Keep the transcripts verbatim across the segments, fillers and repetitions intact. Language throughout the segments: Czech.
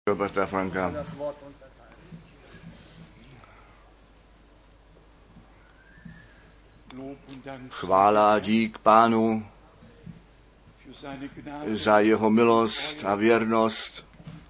Roberta Franka. Chvála a dík Pánu za jeho milost a věrnost,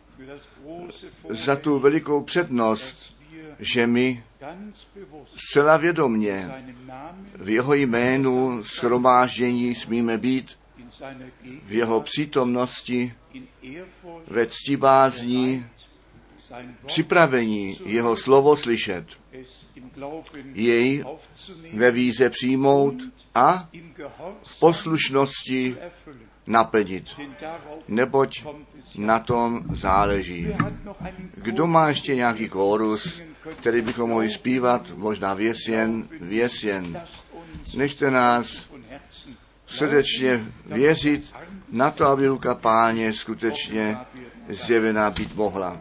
za tu velikou přednost, že my zcela vědomně v jeho jménu shromáždění smíme být, v jeho přítomnosti, ve ctibázní, připravení jeho slovo slyšet, jej ve víře přijmout a v poslušnosti naplnit, neboť na tom záleží. Kdo má ještě nějaký kórus, který bychom mohli zpívat, možná věsjen, věsjen. Nechte nás srdečně věřit na to, aby ruka Páně skutečně zjevená být mohla.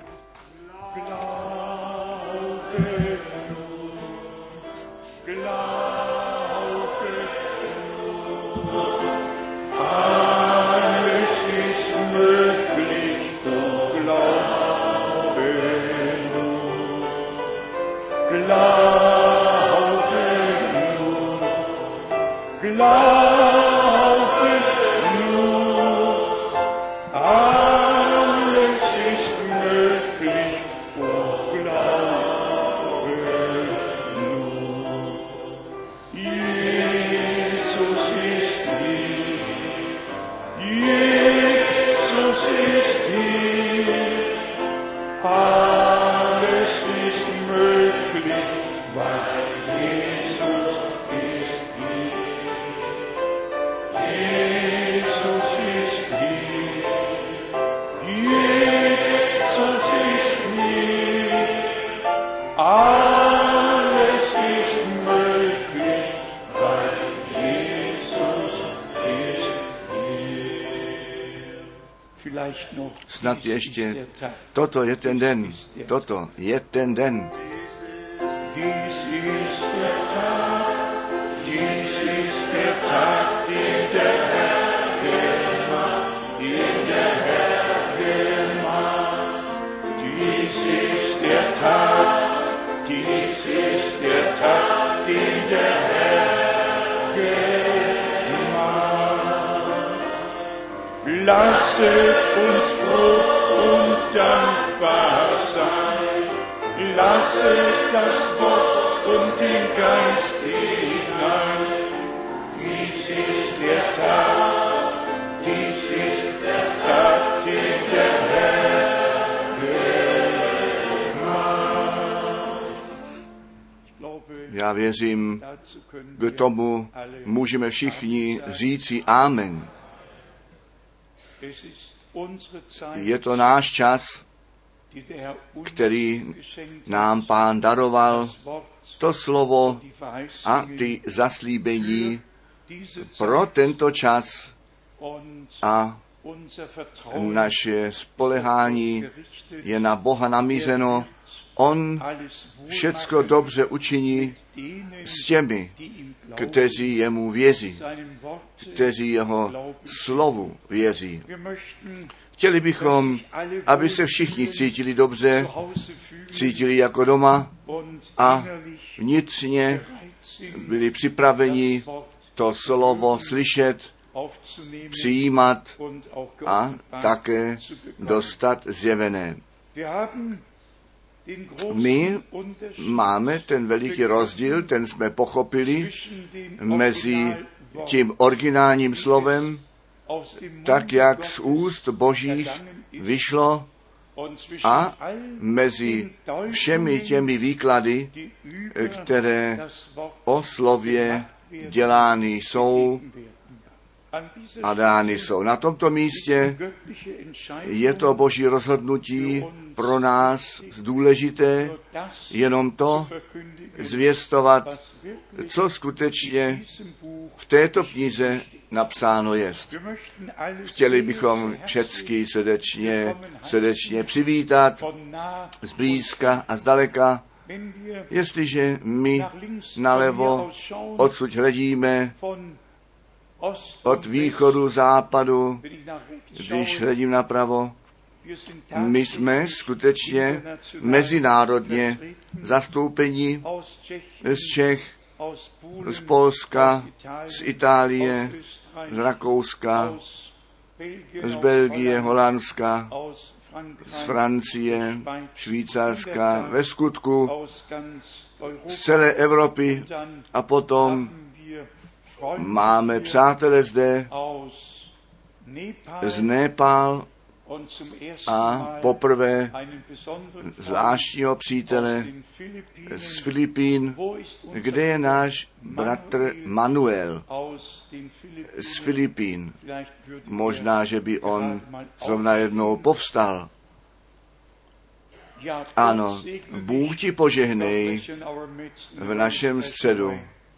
Snad ještě, toto je ten den, toto je ten den. Lasset uns froh und dankbar sein, lasset das Wort und den Geist hinein. Dies ist der Tag, dies ist der Tag, den der Herr gemacht. Já věřím, k tomu můžeme všichni říci amen. Je to náš čas, který nám Pán daroval, to slovo a ty zaslíbení pro tento čas a naše spolehání je na Boha namířeno. On všecko dobře učiní s těmi, kteří jemu věří, kteří jeho slovu věří. Chtěli bychom, aby se všichni cítili dobře, cítili jako doma a vnitřně byli připraveni to slovo slyšet, přijímat a také dostat zjevené. My máme ten veliký rozdíl, ten jsme pochopili mezi tím originálním slovem, tak jak z úst Božích vyšlo, a mezi všemi těmi výklady, které o slově dělány jsou a dány jsou. Na tomto místě je to Boží rozhodnutí pro nás důležité, jenom to zvěstovat, co skutečně v této knize napsáno jest. Chtěli bychom všecky srdečně, srdečně přivítat zblízka a zdaleka, jestliže my nalevo odsud hledíme, od východu, západu, když hledím napravo, My jsme skutečně mezinárodně zastoupeni z Čech, z Polska, z Itálie, z Rakouska, z Belgie, Holandska, z Francie, Švýcarska, ve skutku z celé Evropy, a potom máme přátele zde z Népal a poprvé zvláštního přítele z Filipín, kde je náš bratr Manuel z Filipín. Možná, že by on zrovna jednou povstal. Ano, Bůh ti požehnej v našem středu.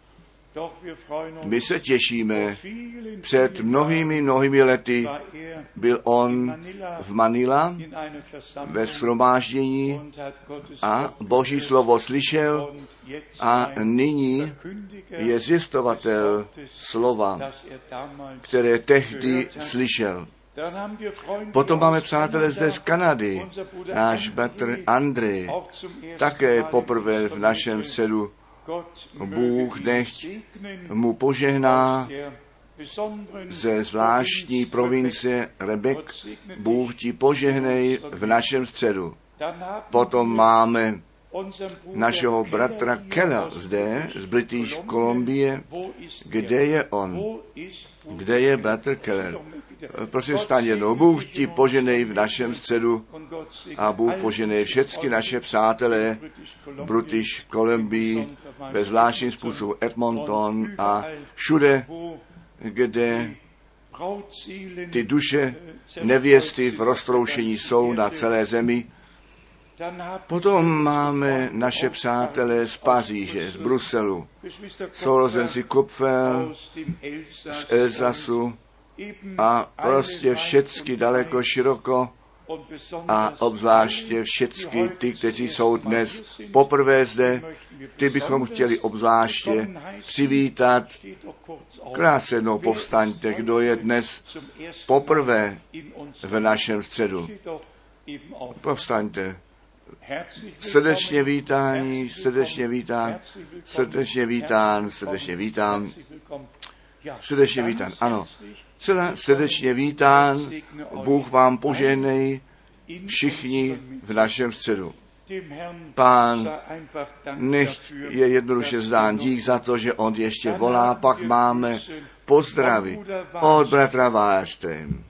My se těšíme. Před mnohými, mnohými lety byl on v Manila ve shromáždění a Boží slovo slyšel a nyní je zjistovatel slova, které tehdy slyšel. Potom máme přátelé zde z Kanady, náš bratr Andrej, také poprvé v našem středu. Bůh nechť mu požehná ze zvláštní provincie Rebek. Bůh ti požehnej v našem středu. Potom máme našeho bratra Kella zde z British Columbie. Kde je on? Kde je bratr Keller? Prosím, staň jednou. Bůh ti poženej v našem středu a Bůh poženej všechny naše přátelé British Columbia, ve zvláštním způsobu Edmonton a všude, kde ty duše nevěsty v roztroušení jsou na celé zemi. Potom máme naše přátelé z Paříže, z Bruselu, sourozenci Kupfer, z Elzasu a prostě všecky daleko široko a obzvláště všecky ty, kteří jsou dnes poprvé zde, ty bychom chtěli obzvláště přivítat. Krátce jednou povstaňte, kdo je dnes poprvé v našem středu. Povstaňte. Srdečně vítání, srdečně vítán, srdečně vítán, srdečně vítán, srdečně vítán, ano. Celá srdečně vítán, Bůh vám požehnej, všichni v našem středu. Pán nech je jednoduše vzdán dík za to, že on ještě volá, pak máme pozdravy od bratra Wallstein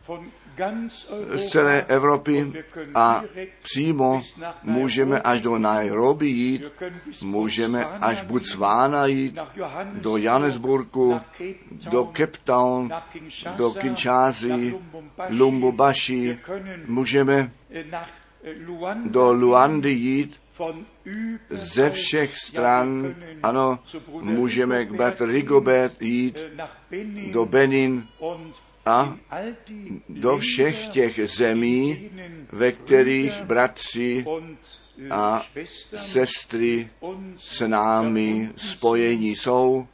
z celé Evropy a přímo můžeme až do Nairobi jít, můžeme až Botswana jít, do Johannesburgu, do Cape Town, do Kinshasy, Lubumbashi, můžeme do Luandy jít ze všech stran, ano, můžeme k bratr Rigobert jít, do Benin a do všech těch zemí, ve kterých bratři a sestry s námi spojení jsou.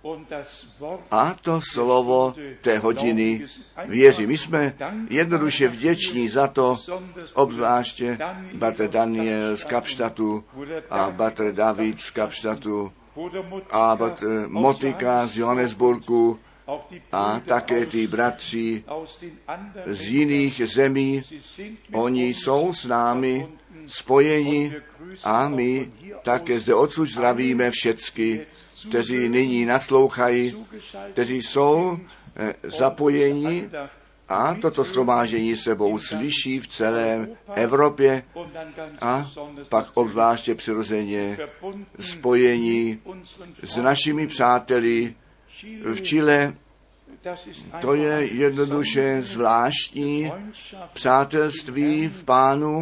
A to slovo té hodiny věří. My jsme jednoduše vděční za to, obzvláště bratr Daniel z Kapštatu a bratr David z Kapštatu a bratr Motika z Johannesburgu a také ty bratři z jiných zemí. Oni jsou s námi spojeni a my také zde odsud zdravíme všecky, kteří nyní naslouchají, kteří jsou eh, zapojeni a toto shromáždění sebou slyší v celé Evropě a pak obzvláště přirozeně spojení s našimi přáteli v Chile. To je jednoduše zvláštní přátelství v Pánu,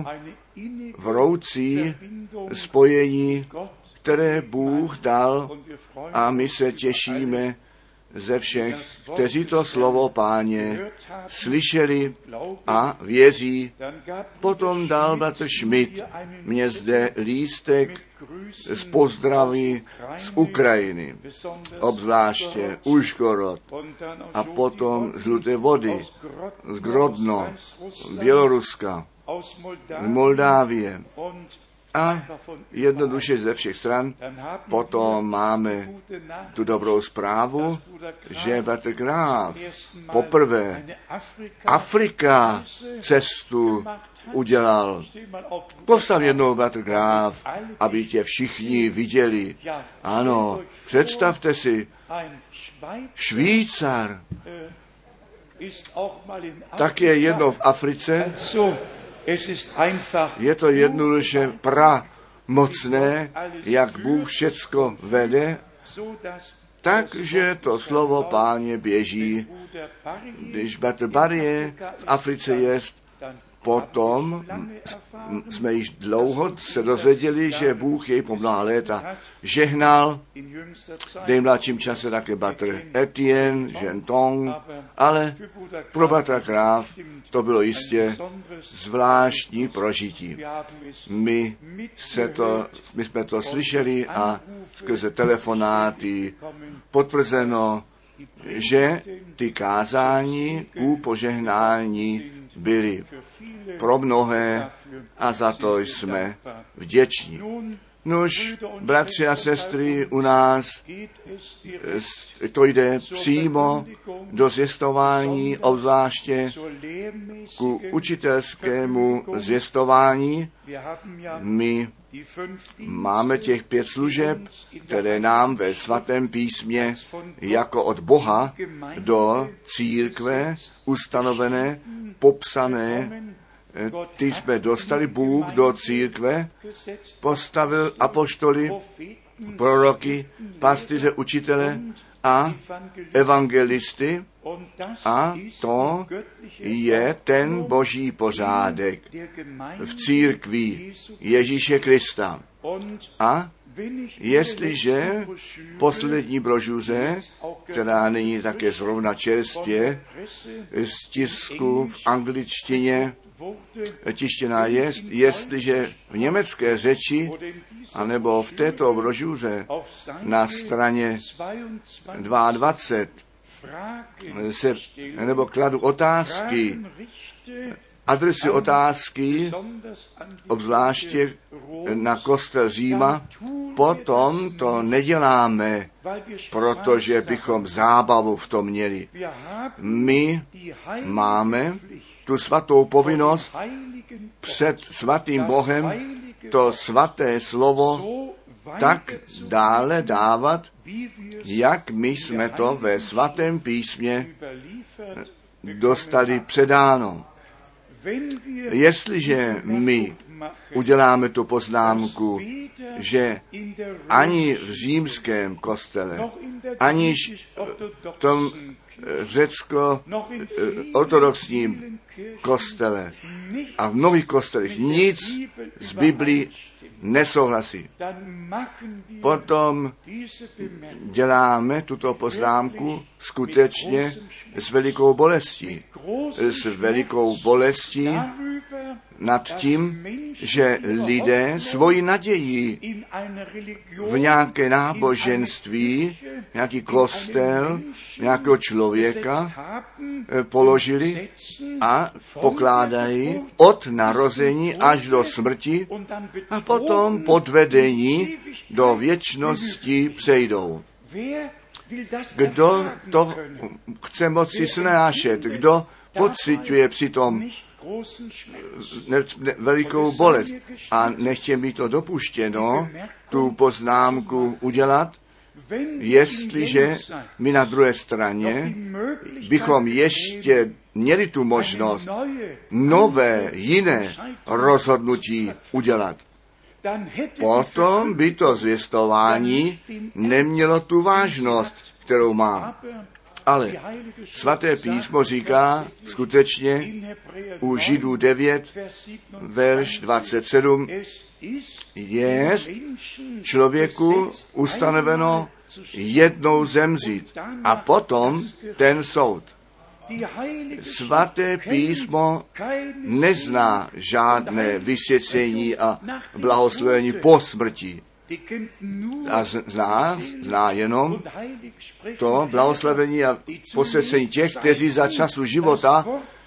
vroucí spojení, které Bůh dal a my se těšíme ze všech, kteří to slovo Páně slyšeli a věří. Potom dal bratr Schmidt mě zde lístek z pozdraví z Ukrajiny, obzvláště Užgorod a potom z Žluté Vody, z Grodno, Běloruska v Moldávie. A jednoduše ze všech stran potom máme tu dobrou zprávu, že bratr Graf poprvé Afrika cestu udělal. Postav jednou, bratr Graf, aby tě všichni viděli. Ano, představte si, Švýcar tak je jedno v Africe. Je to jednoduše pramocné, jak Bůh všecko vede, takže to slovo Páně běží. Když bratr Barrier v Africe jest, potom jsme již dlouho se dozvěděli, že Bůh jej po mnoha léta žehnal, v nejmladším čase také bratr Etienne, Gentong, ale pro bratra Graf to bylo jistě zvláštní prožití. My, se to, my jsme to slyšeli a skrze telefonáty potvrzeno, že ty kázání u požehnání byly pro mnohé a za to jsme vděční. Nož, bratři a sestry, u nás to jde přímo do zvěstování, obzvláště ku učitelskému zvěstování. My máme těch pět služeb, které nám ve svatém písmě jako od Boha do církve ustanovené, popsané. Ty jsme dostali, Bůh do církve postavil apoštoly, proroky, pastýře, učitele a evangelisty, a to je ten boží pořádek v církvi Ježíše Krista. A jestliže poslední brožuře, která není také zrovna čerstvě z tisku v angličtině tištěná je, jestliže v německé řeči, anebo v této brožuře na straně dvacet dva se, nebo kladu otázky, adresy otázky, obzvláště na kostel Říma, potom to neděláme, protože bychom zábavu v tom měli. My máme tu svatou povinnost před svatým Bohem to svaté slovo tak dále dávat, jak my jsme to ve svatém písmě dostali předáno. Jestliže my uděláme tu poznámku, že ani v římském kostele, aniž v tom řecko-ortodoxním kostele a v mnohých kostelech nic z Biblii nesouhlasí. Potom děláme tuto poznámku skutečně s velikou bolestí. S velikou bolestí nad tím, že lidé svoji naději v nějaké náboženství, nějaký kostel, nějakého člověka položili a pokládají od narození až do smrti a potom podvedení do věčnosti přejdou. Kdo to chce moci snášet, kdo pociťuje přitom ne, ne, velikou bolest a nechce mi to dopuštěno, tu poznámku udělat, jestliže my na druhé straně bychom ještě měli tu možnost nové, jiné rozhodnutí udělat. Potom by to zvěstování nemělo tu vážnost, kterou má. Ale svaté písmo říká skutečně u Židů devět, verš dvacet sedm, je člověku ustanoveno jednou zemřít a potom ten soud. Svaté písmo nezná žádné vysvěcení a blahoslovení po smrti. A zná, zná jenom to blahoslavení a posvěcení těch, kteří za času života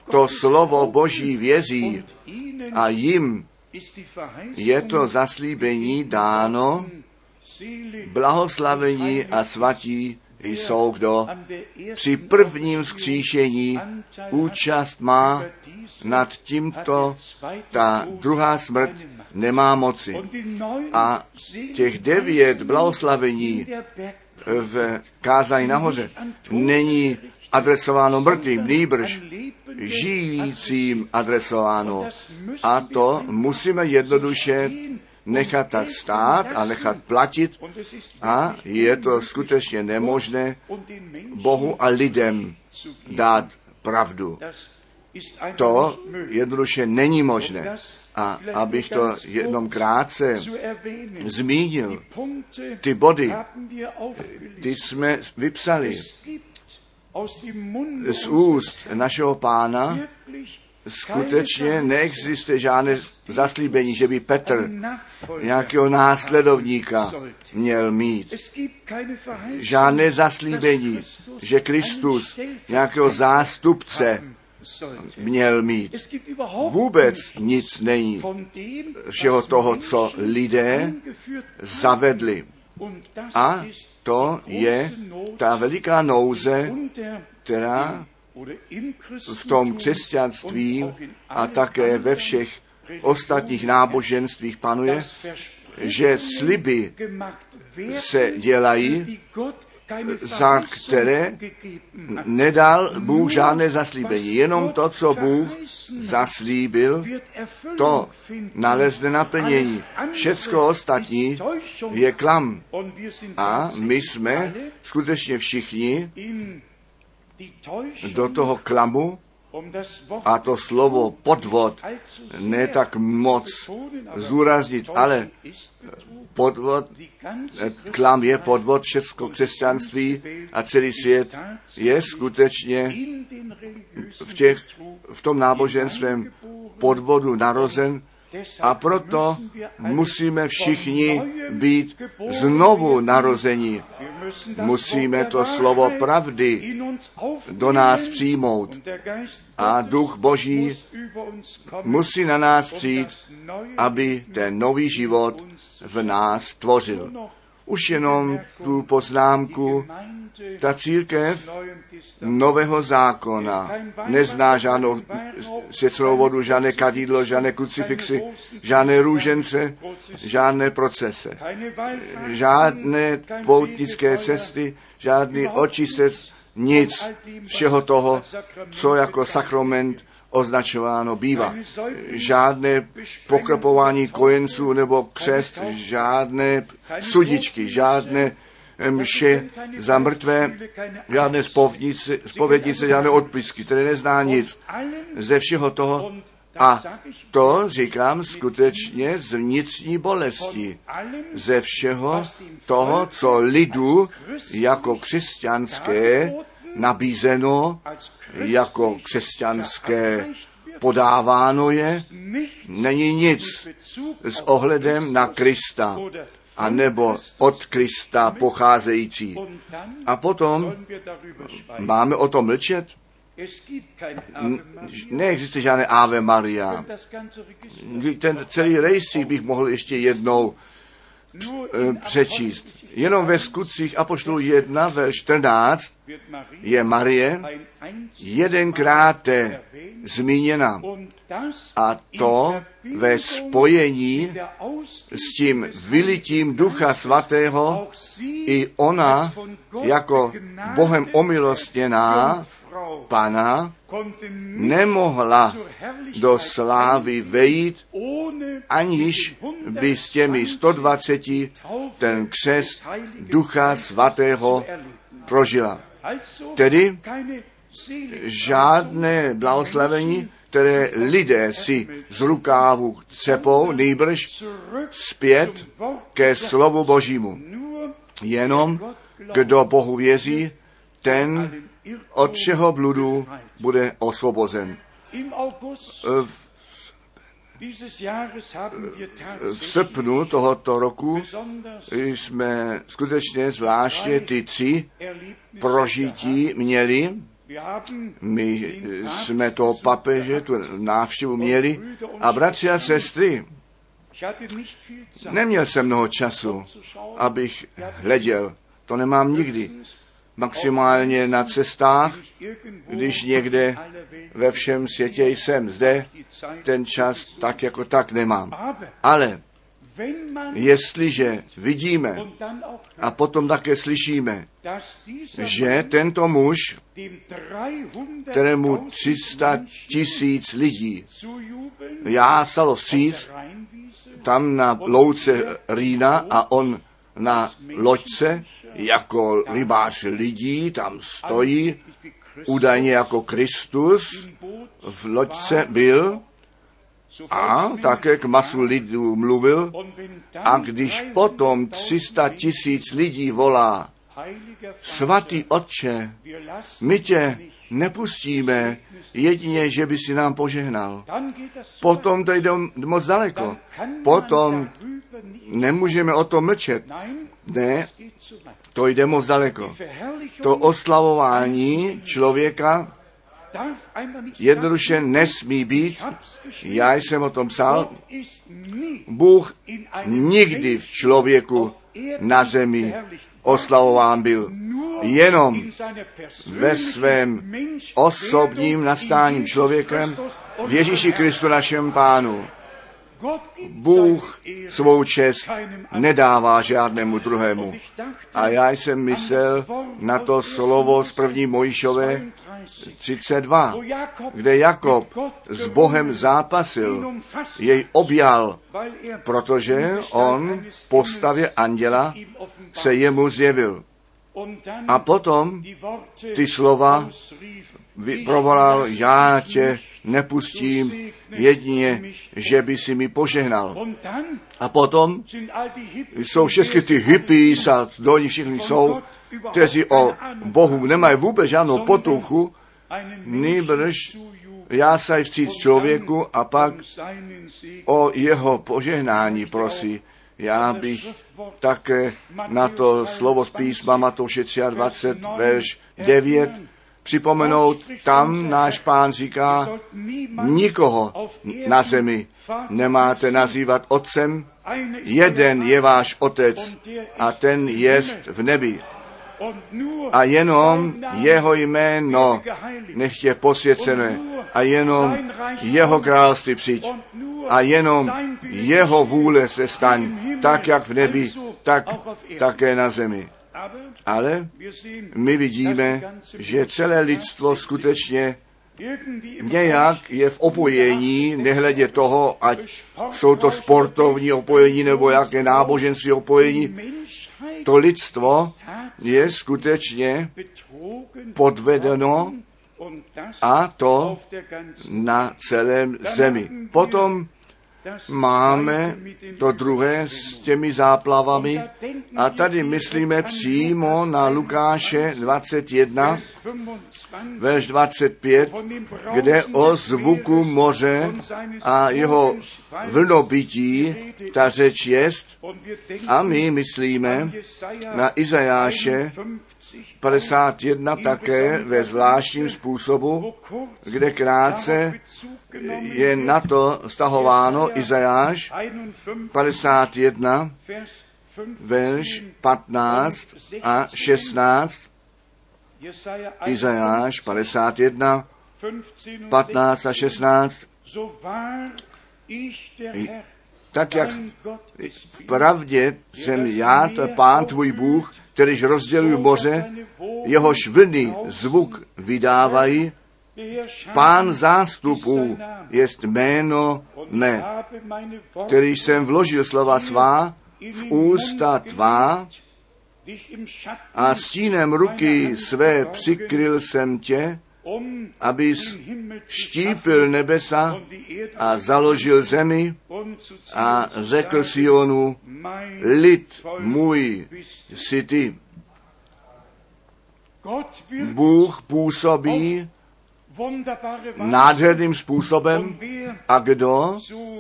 to slovo Boží vězí a jim je to zaslíbení dáno, blahoslavení a svatí jsou, kdo při prvním vzkříšení účast má nad tímto, ta druhá smrt nemá moci. A těch devět blahoslavení v kázání nahoře není adresováno mrtvým, nýbrž žijícím adresováno. A to musíme jednoduše nechat tak stát a nechat platit a je to skutečně nemožné Bohu a lidem dát pravdu. To jednoduše není možné. A abych to jenom krátce zmínil, ty body, ty jsme vypsali z úst našeho Pána, skutečně neexistuje žádné zaslíbení, že by Petr nějakého následovníka měl mít. Žádné zaslíbení, že Kristus nějakého zástupce měl mít. Vůbec nic není všeho toho, co lidé zavedli. A to je ta veliká nouze, která v tom křesťanství a také ve všech ostatních náboženstvích panuje, že sliby se dělají, za které nedal Bůh žádné zaslíbení. Jenom to, co Bůh zaslíbil, to nalezne naplnění. Všecko ostatní je klam. A my jsme skutečně všichni do toho klamu, a to slovo podvod ne tak moc zúraznit, ale podvod, klam je podvod, všechno křesťanství a celý svět je skutečně v, těch, v tom náboženstvém podvodu narozen. A proto musíme všichni být znovu narozeni. Musíme to slovo pravdy do nás přijmout. A Duch Boží musí na nás přijít, aby ten nový život v nás tvořil. Už jenom tu poznámku, ta církev nového zákona nezná žádnou svěcenou vodu, žádné kadidlo, žádné krucifixy, žádné růžence, žádné procese, žádné poutnické cesty, žádný očistec, nic všeho toho, co jako sakrament označováno bývá. Žádné pokropování kojenců nebo křest, žádné sudičky, žádné mše za mrtvé, žádné zpovědnice, žádné odpisky, které nezná nic. Ze všeho toho, a to říkám skutečně z vnitřní bolesti, ze všeho toho, co lidu jako křesťanské nabízeno, jako křesťanské podáváno je, není nic s ohledem na Krista, a nebo od Krista pocházející. A potom máme o tom mlčet? Neexistuje žádné Ave Maria. Ten celý rejstřík bych mohl ještě jednou přečíst. Jenom ve skutcích apoštolů jedna, verš čtrnáct je Marie jedenkrát zmíněna. A to ve spojení s tím vylitím Ducha Svatého i ona jako Bohem omilostněná Pana nemohla do slávy vejít, aniž by s těmi sto dvaceti ten křest Ducha Svatého prožila. Tedy žádné blahoslavení, které lidé si z rukávu třepou, nýbrž zpět ke slovu Božímu. Jenom kdo Bohu věří, ten od všeho bludu bude osvobozen. V srpnu tohoto roku jsme skutečně zvláště ty tři prožití měli. My jsme toho papeže, tu návštěvu měli a bratři a sestry, neměl jsem mnoho času, abych hleděl. To nemám nikdy. Maximálně na cestách, když někde ve všem světě jsem zde, ten čas tak jako tak nemám. Ale jestliže vidíme a potom také slyšíme, že tento muž, kterému tři sta tisíc lidí jásalo vstříc, tam na louce Rýna a on na loďce jako rybář lidí tam stojí, údajně jako Kristus v loďce byl a také k masu lidů mluvil. A když potom tři sta tisíc lidí volá, svatý Otče, my tě nepustíme, jedině, že by si nám požehnal. Potom to jde moc daleko. Potom nemůžeme o tom mlčet. Ne, to jde moc daleko. To oslavování člověka jednoduše nesmí být. Já jsem o tom psal. Bůh nikdy v člověku na zemi oslavován byl. Jenom ve svém osobním nastáním člověkem v Ježíši Kristu našem Pánu. Bůh svou čest nedává žádnému druhému. A já jsem myslel na to slovo z první Mojžíšové třicet dva, kde Jakob s Bohem zápasil, jej objal, protože on v postavě anděla se jemu zjevil. A potom ty slova provolal, já tě nepustím, jedině, že by si mi požehnal. A potom jsou všechny ty hippies a do nich všichni jsou, kteří o Bohu nemají vůbec žádnou potuchu, nýbrž jásají vstříc člověku a pak o jeho požehnání prosí. Já bych také na to slovo z písma Matouše dvacet tři, verš devět připomenout, tam náš Pán říká, nikoho na zemi nemáte nazývat otcem, jeden je váš otec a ten jest v nebi. A jenom jeho jméno nech je posvěcené a jenom jeho království přijď a jenom jeho vůle se staň, tak jak v nebi, tak také na zemi. Ale my vidíme, že celé lidstvo skutečně nějak je v opojení, nehledě toho, ať jsou to sportovní opojení nebo jaké náboženství opojení. To lidstvo je skutečně podvedeno a to na celém zemi. Potom máme to druhé s těmi záplavami a tady myslíme přímo na Lukáše dvacet jedna, verš dvacet pět, kde o zvuku moře a jeho vlnobytí ta řeč jest. A my myslíme na Izajáše padesát jedna také ve zvláštním způsobu, kde krátce je na to vztahováno Izajáš padesát jedna, verš patnáct a šestnáct. Izajáš padesát jedna, patnáct a šestnáct. Tak jak v pravdě jsem já, to Pán tvůj Bůh, kterýž rozdělují moře, jehož vlny zvuk vydávají, Pán zástupů jest jméno mé, kterýž jsem vložil slova svá v ústa tvá a stínem ruky své přikryl jsem tě, abys štípil nebesa a založil zemi a řekl Sionu, lid můj jsi ty. Bůh působí nádherným způsobem a kdo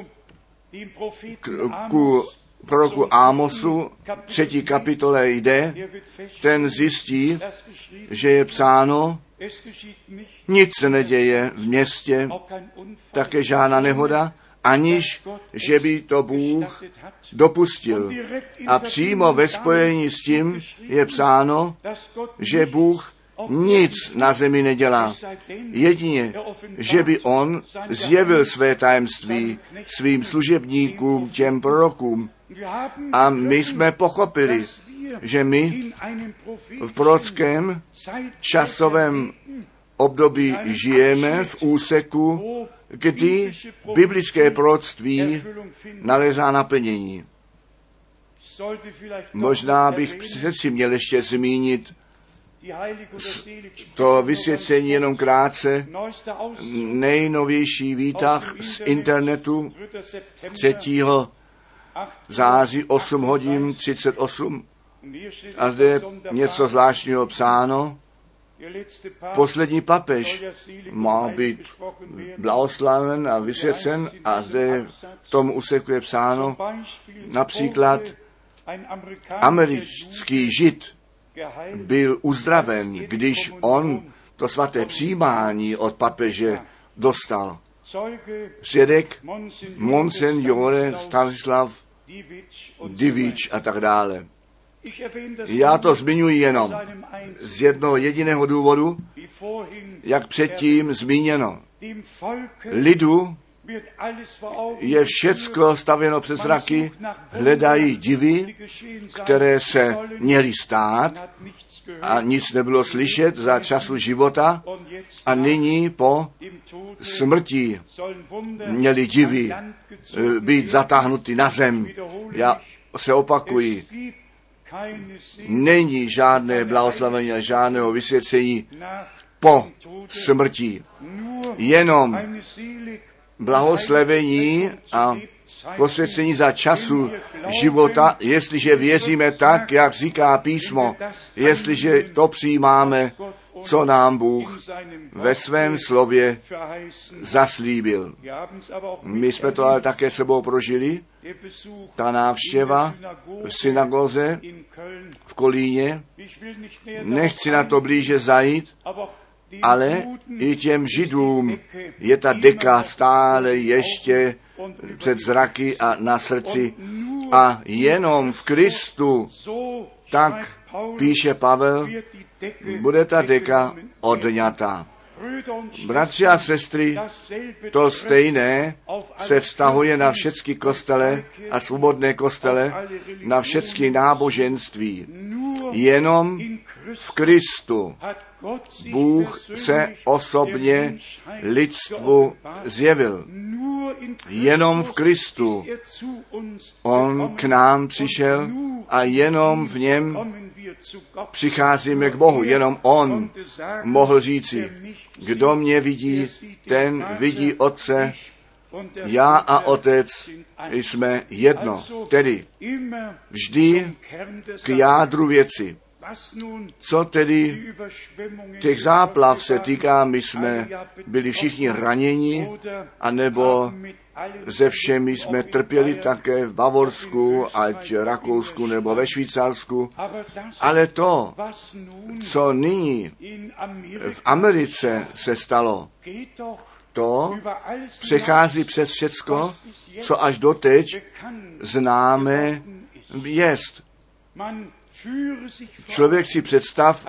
k, ku proroku Ámosu třetí kapitole jde, ten zjistí, že je psáno Nic se neděje v městě, také žádná nehoda, aniž že by to Bůh dopustil. A přímo ve spojení s tím je psáno, že Bůh nic na zemi nedělá. Jedině, že by on zjevil své tajemství svým služebníkům, těm prorokům. A my jsme pochopili, že my v prorockém časovém období žijeme v úseku, kdy biblické proroctví nalezá naplnění. Možná bych přeci měl ještě zmínit to vysvěcení jenom krátce, nejnovější výtah z internetu třetího září osm hodin třicet osm. A zde je něco zvláštního psáno. Poslední papež má být blahoslaven a vysvěcen a zde v tom úseku je psáno například americký žid byl uzdraven, když on to svaté přijímání od papeže dostal. Svědek Monsignore Stanislav Divič a tak dále. Já to zmiňuji jenom z jednoho jediného důvodu, jak předtím zmíněno. Lidu je všecko stavěno přes zraky, hledají divy, které se měly stát a nic nebylo slyšet za času života a nyní po smrti měly divy být zatáhnuty na zem. Já se opakuji, není žádné blahoslavení a žádného vysvěcení po smrti. Jenom blahoslavení a posvěcení za času života, jestliže věříme tak, jak říká písmo, jestliže to přijímáme, co nám Bůh ve svém slově zaslíbil. My jsme to ale také sebou prožili. Ta návštěva v synagoze v Kolíně, nechci na to blíže zajít, ale i těm Židům je ta deka stále ještě před zraky a na srdci. A jenom v Kristu, tak píše Pavel, bude ta deka odňata. Bratři a sestry, to stejné se vztahuje na všechny kostele a svobodné kostele, na všechny náboženství. Jenom v Kristu Bůh se osobně lidstvu zjevil. Jenom v Kristu on k nám přišel a jenom v něm přicházíme k Bohu. Jenom on mohl říci, kdo mě vidí, ten vidí Otce, já a Otec jsme jedno. Tedy vždy k jádru věci. Co tedy těch záplav se týká, my jsme byli všichni raněni, anebo ze všemi jsme trpěli také v Bavorsku, ať v Rakousku nebo ve Švýcarsku. Ale to, co nyní v Americe se stalo, to přechází přes všecko, co až doteď známe jest. Člověk si představ,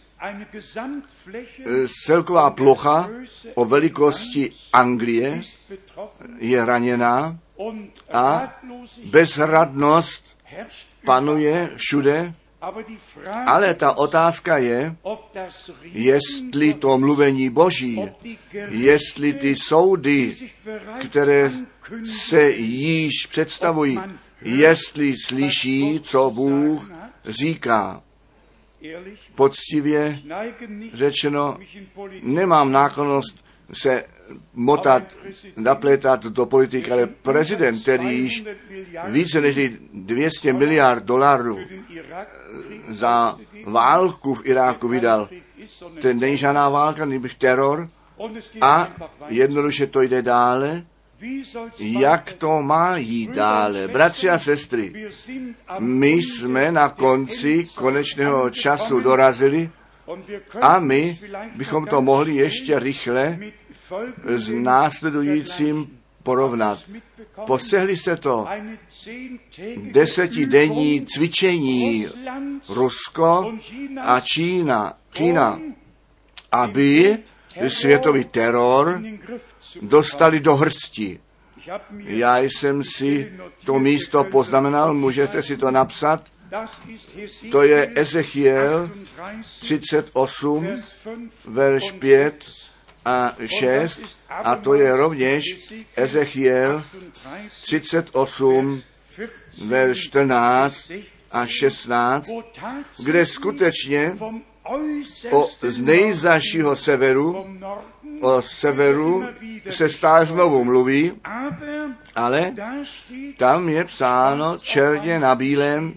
celková plocha o velikosti Anglie je raněná a bezradnost panuje všude, ale ta otázka je, jestli to mluvení Boží, jestli ty soudy, které se již představují, jestli slyší, co Bůh říká. Poctivě řečeno, nemám náklonnost se motat, naplétat do politiky, ale prezident, který již více než dvě stě miliard dolarů za válku v Iráku vydal, to není žádná válka, nebož teror, a jednoduše to jde dále. Jak to má jít dále? Bratři a sestry, my jsme na konci konečného času dorazili A my bychom to mohli ještě rychle s následujícím porovnat. Postřehli jste to desetidenní cvičení Rusko a Čína, Čína, aby světový teror dostali do hrsti. Já jsem si to místo poznamenal, můžete si to napsat. To je Ezechiel třicet osm, verš pět a šest, a to je rovněž Ezechiel třicet osm, verš čtrnáct a šestnáct, kde skutečně o z nejzašího severu, o severu se stále znovu mluví, ale tam je psáno černě na bílém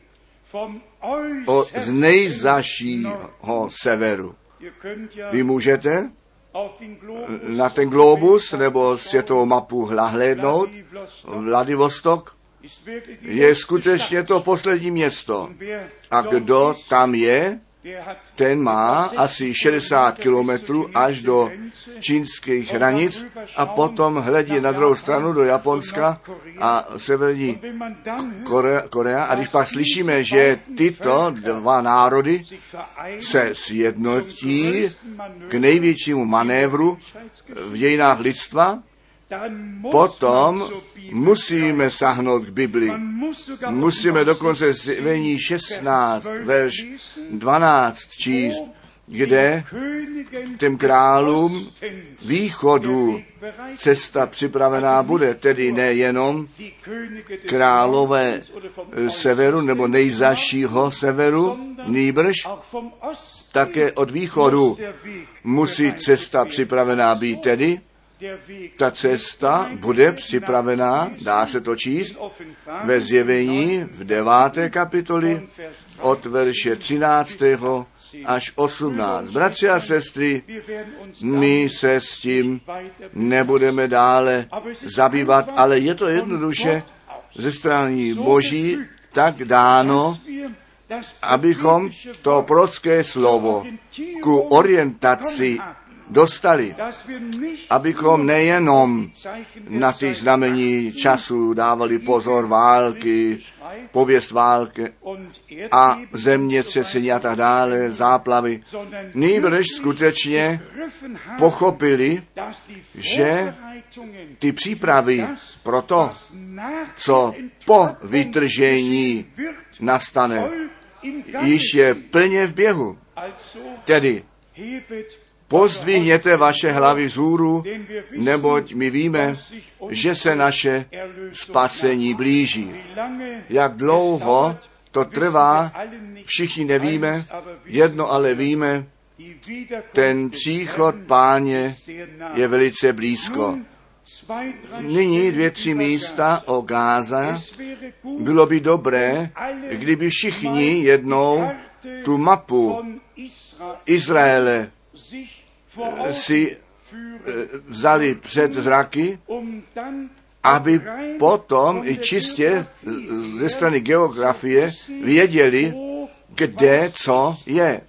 o z nejzašího severu. Vy můžete na ten globus nebo světovou mapu hlédnout, Vladivostok je skutečně to poslední město. A kdo tam je, ten má asi šedesát kilometrů až do čínských hranic a potom hledí na druhou stranu do Japonska a severní Korea, Korea. A když pak slyšíme, že tyto dva národy se sjednotí k největšímu manévru v dějinách lidstva, potom musíme sáhnout k Bibli. Musíme dokonce Zjevení šestnáct, verš dvanáct číst, kde těm králům východu cesta připravená bude, tedy nejenom králové severu nebo nejzašího severu, nýbrž také od východu musí cesta připravená být, tedy ta cesta bude připravená, dá se to číst, ve Zjevení v deváté kapitoli od verše třináctého až osmnáctého. Bratři a sestry, my se s tím nebudeme dále zabývat, ale je to jednoduše ze strany Boží tak dáno, abychom to prorocké slovo ku orientaci dostali, abychom nejenom na ty znamení času dávali pozor války, pověst války a zemětřesení a tak dále, záplavy, nýbrž skutečně pochopili, že ty přípravy pro to, co po vytržení nastane, již je plně v běhu. Tedy pozdvihněte vaše hlavy vzhůru, neboť my víme, že se naše spasení blíží. Jak dlouho to trvá, všichni nevíme, jedno ale víme, ten příchod Páně je velice blízko. Nyní dvě, tři místa o Gáze. Bylo by dobré, kdyby všichni jednou tu mapu Izraele si vzali před zraky, aby potom i čistě ze strany geografie věděli, kde co je.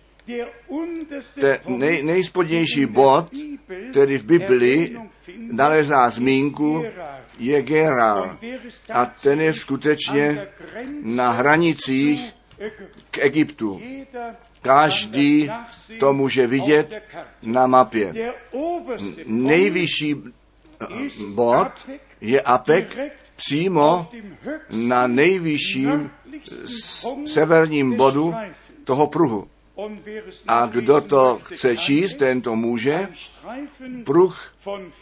Ten nej, nejspodnější bod, který v Biblii nalezá zmínku, je Gerar. A ten je skutečně na hranicích k Egyptu. Každý to může vidět na mapě. Nejvyšší bod je Apek přímo na nejvyšším severním bodu toho pruhu. A kdo to chce číst, ten to může. Pruh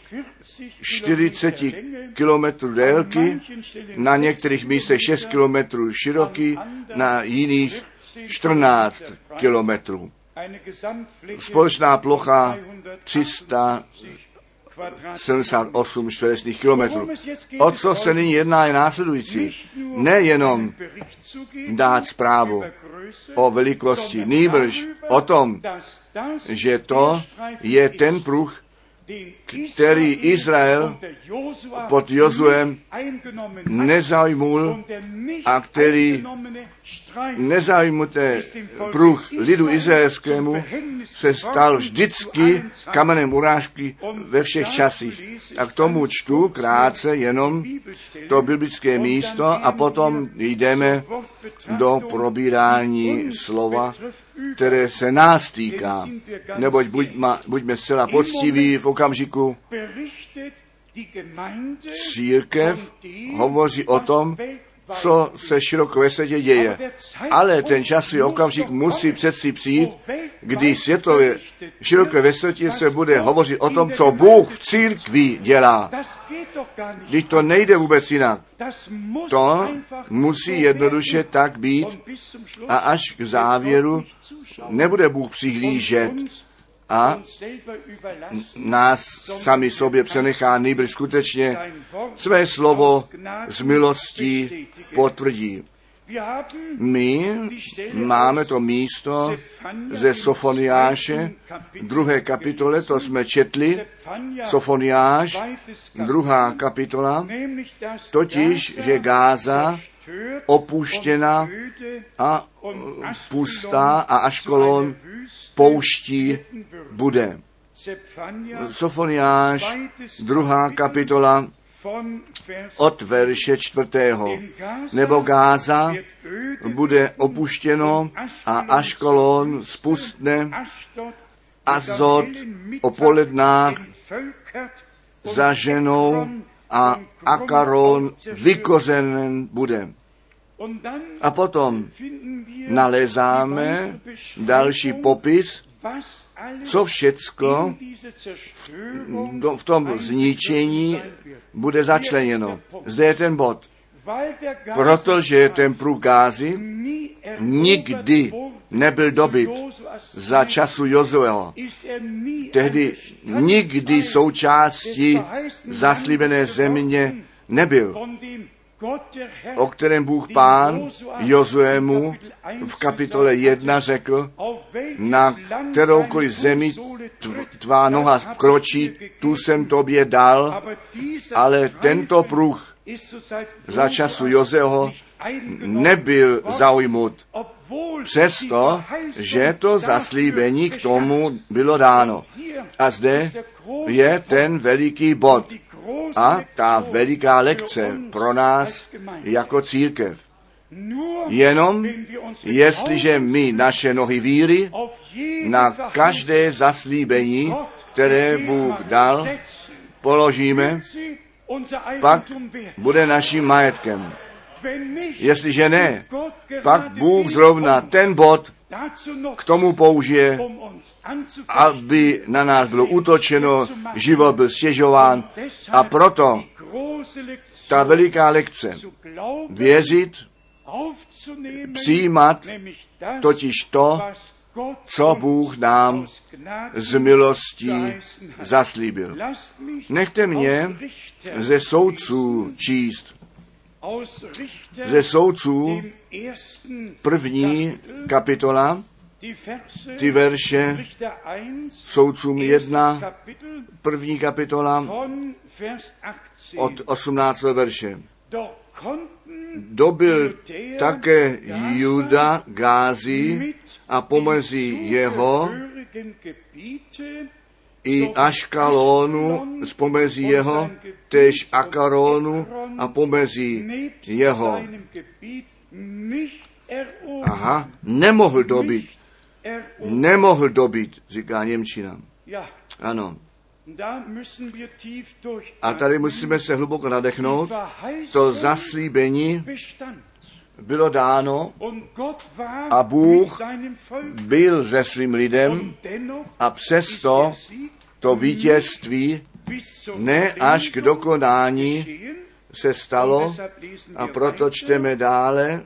čtyřicet kilometrů délky, na některých místech šest kilometrů široký, na jiných čtrnáct kilometrů. Společná plocha tři sta sedmdesát osm čtverečních kilometrů. O co se nyní jedná je následující. Nejenom dát zprávu o velikosti, nýbrž o tom, že to je ten pruh, který Izrael pod Jozuem nezaujmul a který nezaujmuté pruh lidu izraelskému se stal vždycky kamenem urážky ve všech časích. A k tomu čtu krátce jenom to biblické místo a potom jdeme do probírání slova, které se nás týká. Neboť buďme, buďme zcela poctiví v okamžiku. Církev hovoří o tom, co se široko ve světě děje. Ale ten časový okamžik musí přeci přijít, kdy světové široké ve světě se bude hovořit o tom, co Bůh v církvi dělá. Když to nejde vůbec jinak. To musí jednoduše tak být a až k závěru nebude Bůh přihlížet a nás sami sobě přenechá, nýbrž skutečně své slovo z milostí potvrdí. My máme to místo ze Sofoniáše, druhé kapitole, to jsme četli, Sofoniáš, druhá kapitola, totiž, že Gáza opuštěna a pustá a Aškolon pouští bude. Sofoniáš, druhá kapitola, od verše čtvrtého. Nebo Gáza bude opuštěno a Aškolon spustne, Azot o polednách za ženou a Akaron vykořenen bude. A potom nalézáme další popis, co všecko v, v tom zničení bude začleněno. Zde je ten bod. Protože ten pruh Gázy nikdy nebyl dobyt za času Jozueho. Tehdy nikdy součástí zaslíbené země nebyl, o kterém Bůh Pán Jozuemu v kapitole jedna řekl, na kteroukoliv zemi tvá noha vkročí, tu jsem tobě dal, ale tento pruh za času Jozeho nebyl zaujmut. Přesto, že to zaslíbení k tomu bylo dáno. A zde je ten veliký bod a ta veliká lekce pro nás jako církev. Jenom jestliže my naše nohy víry na každé zaslíbení, které Bůh dal, položíme, pak bude naším majetkem. Jestliže ne, pak Bůh zrovna ten bod k tomu použije, aby na nás bylo útočeno, život byl stěžován. A proto ta veliká lekce věřit, přijímat totiž to, co Bůh nám z milostí zaslíbil. Nechte mě ze soudců číst. Ze soudců první kapitola, ty verše soudcům jedna, první kapitola od osmnáctého verše. Dobil také Juda Gázy a pomezí jeho i Aškalónu z pomezí jeho, též Akaronu a pomezí jeho. Aha, nemohl dobit. Nemohl dobit, říká němčina. Ano. A tady musíme se hluboko nadechnout. To zaslíbení bylo dáno a Bůh byl se svým lidem a přesto to vítězství ne až k dokonání se stalo a proto čteme dále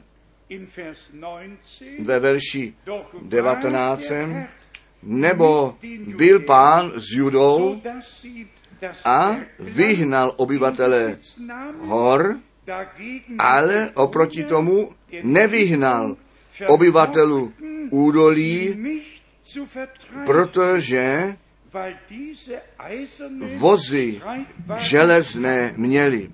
ve verši devatenáctém. Nebo byl Pán s Judou a vyhnal obyvatele hor, ale oproti tomu nevyhnal obyvatelů údolí, protože vozy železné měli.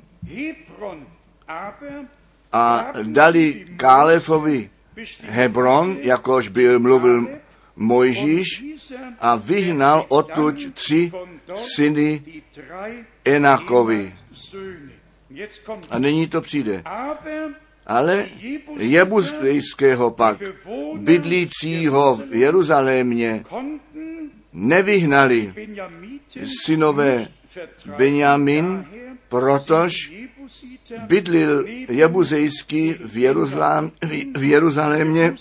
A dali Kálefovi Hebron, jakož byl mluvil Mojžíš, a vyhnal odtud tři syny Enakovi. A nyní to přijde. Ale Jebuzejského pak, bydlícího v Jeruzalémě, nevyhnali synové Benjamin, protož bydlil Jebuzejský v, Jeruzalém, v Jeruzalémě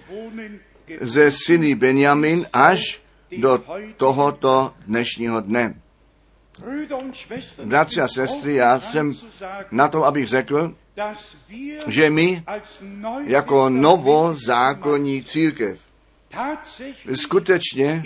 ze syny Benjamin až do tohoto dnešního dne. Bratři a sestry, já jsem na to, abych řekl, že my jako novozákonní církev skutečně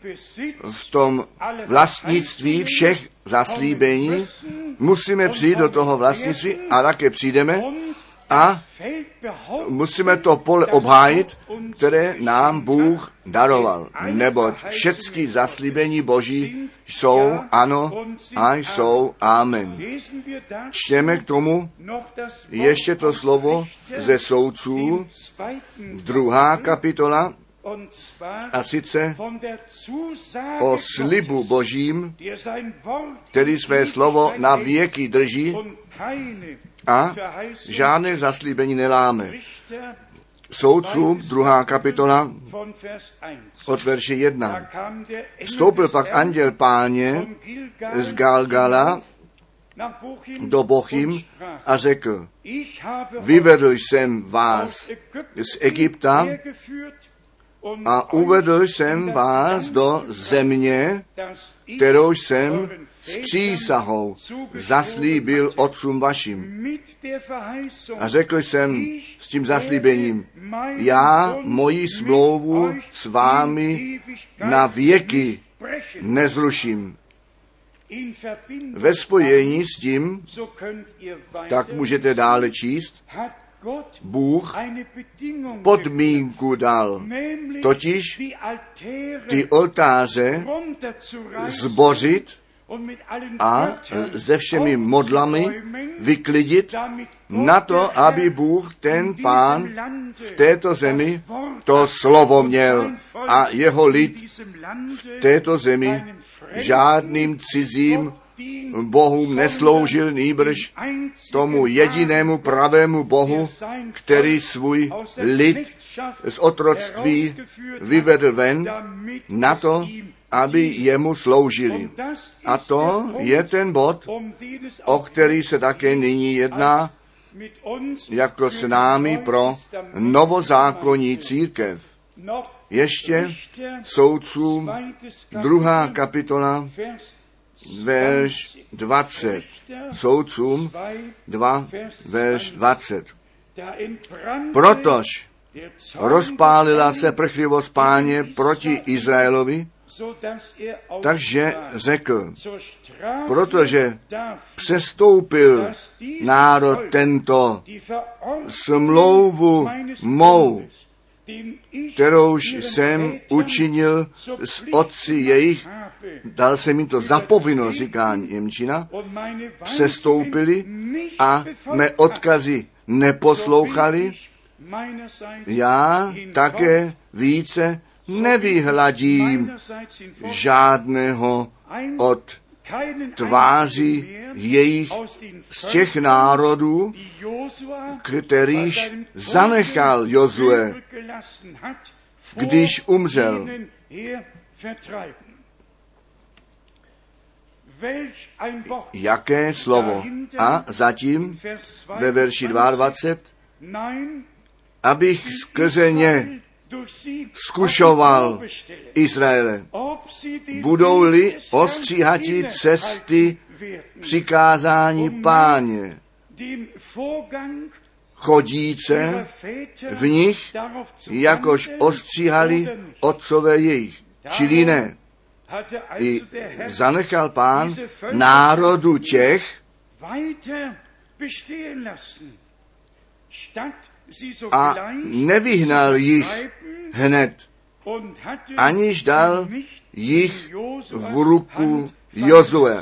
v tom vlastnictví všech zaslíbení musíme přijít do toho vlastnictví a také přijdeme a musíme to pole obhájit, které nám Bůh daroval. Neboť všechny zaslíbení Boží jsou ano a jsou amen. Čteme k tomu ještě to slovo ze Soudců, druhá kapitola, a sice o slibu Božím, který své slovo na věky drží a žádné zaslíbení neláme. Soudcům, druhá kapitola, od verše jedna. Vstoupil pak anděl Páně z Galgala do Bochim a řekl, vyvedl jsem vás z Egypta a uvedl jsem vás do země, kterou jsem s přísahou zaslíbil otcům vašim. A řekl jsem s tím zaslíbením, já moji smlouvu s vámi na věky nezruším. Ve spojení s tím, tak můžete dále číst, Bůh podmínku dal, totiž ty oltáře zbořit a se všemi modlami vyklidit na to, aby Bůh, ten Pán v této zemi, to slovo měl a jeho lid v této zemi žádným cizím bohům nesloužil, nýbrž tomu jedinému pravému Bohu, který svůj lid z otroctví vyvedl ven na to, aby jemu sloužili. A to je ten bod, o který se také nyní jedná, jako s námi pro novozákonní církev. Ještě Soudcům, druhá kapitola, verš dvacet. Soudcům dva, verš dvacet. Protož rozpálila se prchlivost Páně proti Izraelovi, takže řekl, protože přestoupil národ tento smlouvu mou, kterouž jsem učinil s otci jejich, dal jsem jim to za povinnost, říká němčina, přestoupili a mé odkazy neposlouchali, já také více nevyhladím žádného od tváří jejich z těch národů, kterýž zanechal Jozue, když umřel. Jaké slovo? A zatím ve verši dvacet dva, abych skrze ně zkušoval Izraele, budou-li ostříhati cesty přikázání Páně, chodíce v nich, jakož ostříhali otcové jejich, čili ne. I zanechal Pán národu těch, a nevyhnal jich hned aniž dal jich v ruku Jozue.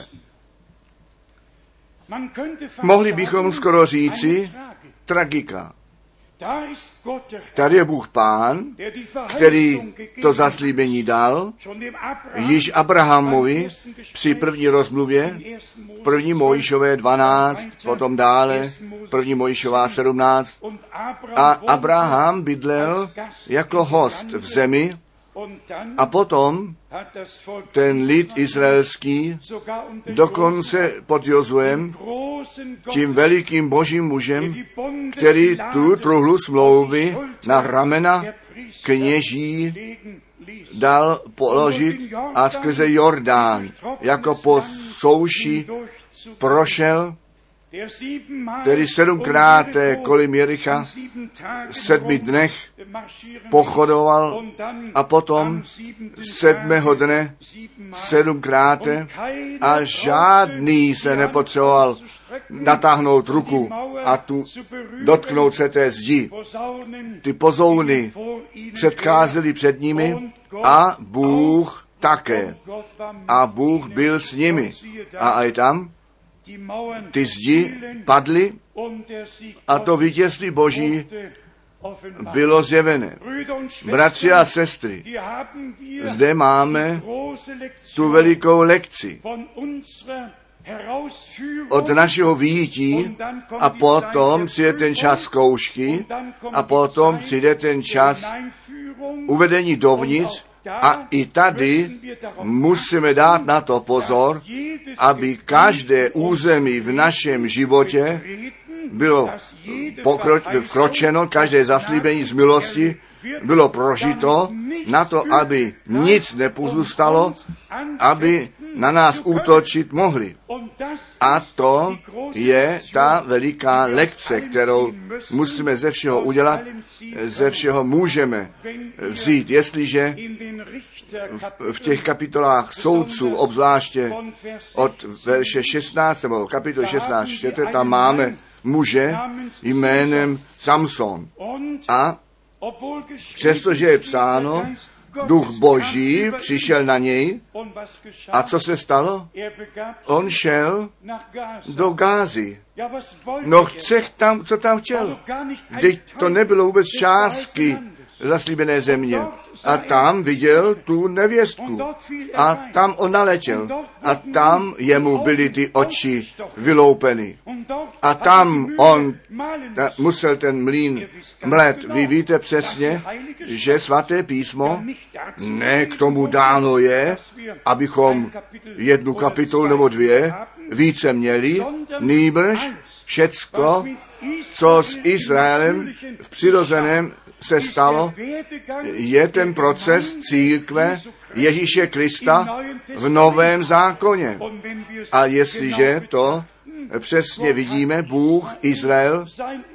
Mohli bychom skoro říci tragika. Tady je Bůh Pán, který to zaslíbení dal již Abrahamovi při první rozmluvě, první Mojžíšové dvanáct, potom dále první Mojžíšová sedmnáct. A Abraham bydlel jako host v zemi a potom ten lid izraelský dokonce pod Jozuem, tím velikým božím mužem, který tu truhlu smlouvy na ramena kněží dal položit a skrze Jordán jako po souši prošel, který sedmkrát kolem Jericha v sedmi dnech pochodoval a potom sedmého dne sedmkrát a žádný se nepotřeboval natáhnout ruku a tu dotknout se té zdi. Ty pozouny předcházely před nimi a Bůh také. A Bůh byl s nimi. A aj tam ty zdi padly a to vítězství Boží bylo zjevené. Bratři a sestry, zde máme tu velikou lekci od našeho vyjití a potom přijde ten čas zkoušky a potom přijde ten čas uvedení dovnitř a i tady musíme dát na to pozor, aby každé území v našem životě bylo pokroč- vkročeno, každé zaslíbení z milosti bylo prožito na to, aby nic nepozůstalo, aby na nás útočit mohli. A to je ta veliká lekce, kterou musíme ze všeho udělat, ze všeho můžeme vzít. Jestliže v, v těch kapitolách soudců, obzvláště od verše šestnáct, nebo kapitol šestnáct, čtete, tam máme muže jménem Samson. A přestože je psáno, Duch Boží přišel na něj a co se stalo? On šel do Gázy. No chce tam, co tam chtěl. Vždyť to nebylo vůbec částky zaslíbené země. A tam viděl tu nevěstku. A tam on naletěl. A tam jemu byly ty oči vyloupeny. A tam on ta, musel ten mlýn mlet. Vy víte přesně, že svaté písmo ne k tomu dáno je, abychom jednu kapitolu nebo dvě více měli, nýbrž všecko, co s Izraelem v přirozeném se stalo, je ten proces církve Ježíše Krista v Novém zákoně. A jestliže to přesně vidíme, Bůh Izrael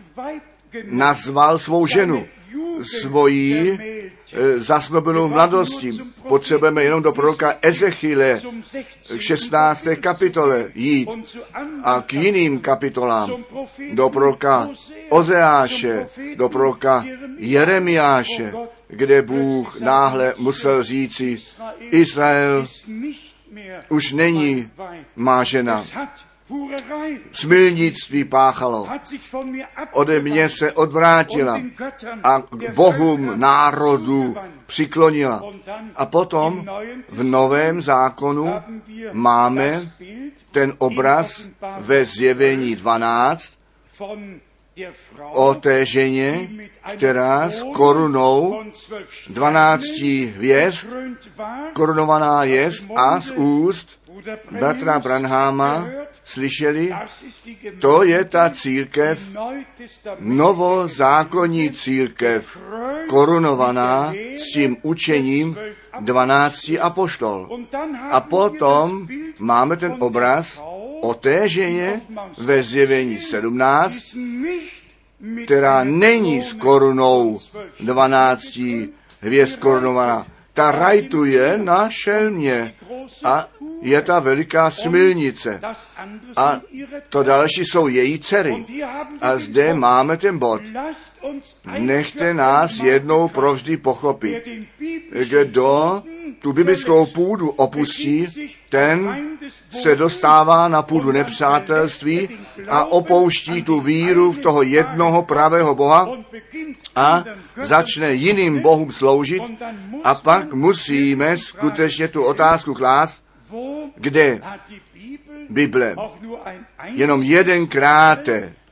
nazval svou ženu svojí e, zasnobenou mladostí. Potřebujeme jenom do proroka Ezechiele k šestnácté kapitole jít a k jiným kapitolám, do proroka Ozeáše, do proroka Jeremiáše, kde Bůh náhle musel říci, Izrael už není má žena. Smilnictví páchalo, ode mě se odvrátila a k bohům národů přiklonila. A potom v Novém zákonu máme ten obraz ve Zjevení dvanáct o té ženě, která s korunou dvanácti hvězd, korunovaná jest a z úst bratra Branhama slyšeli, to je ta církev, novozákonní církev, korunovaná s tím učením dvanácti apoštol. A potom máme ten obraz o té ženě ve Zjevení sedmnáct, která není s korunou dvanácti hvězd korunovaná. Ta rajtuje na šelmě a je ta veliká smilnice. A to další jsou její dcery. A zde máme ten bod. Nechte nás jednou provždy pochopit. Kdo tu biblickou půdu opustí, ten se dostává na půdu nepřátelství a opouští tu víru v toho jednoho pravého Boha a začne jiným bohům sloužit. A pak musíme skutečně tu otázku klást, kde Bible jenom jedenkrát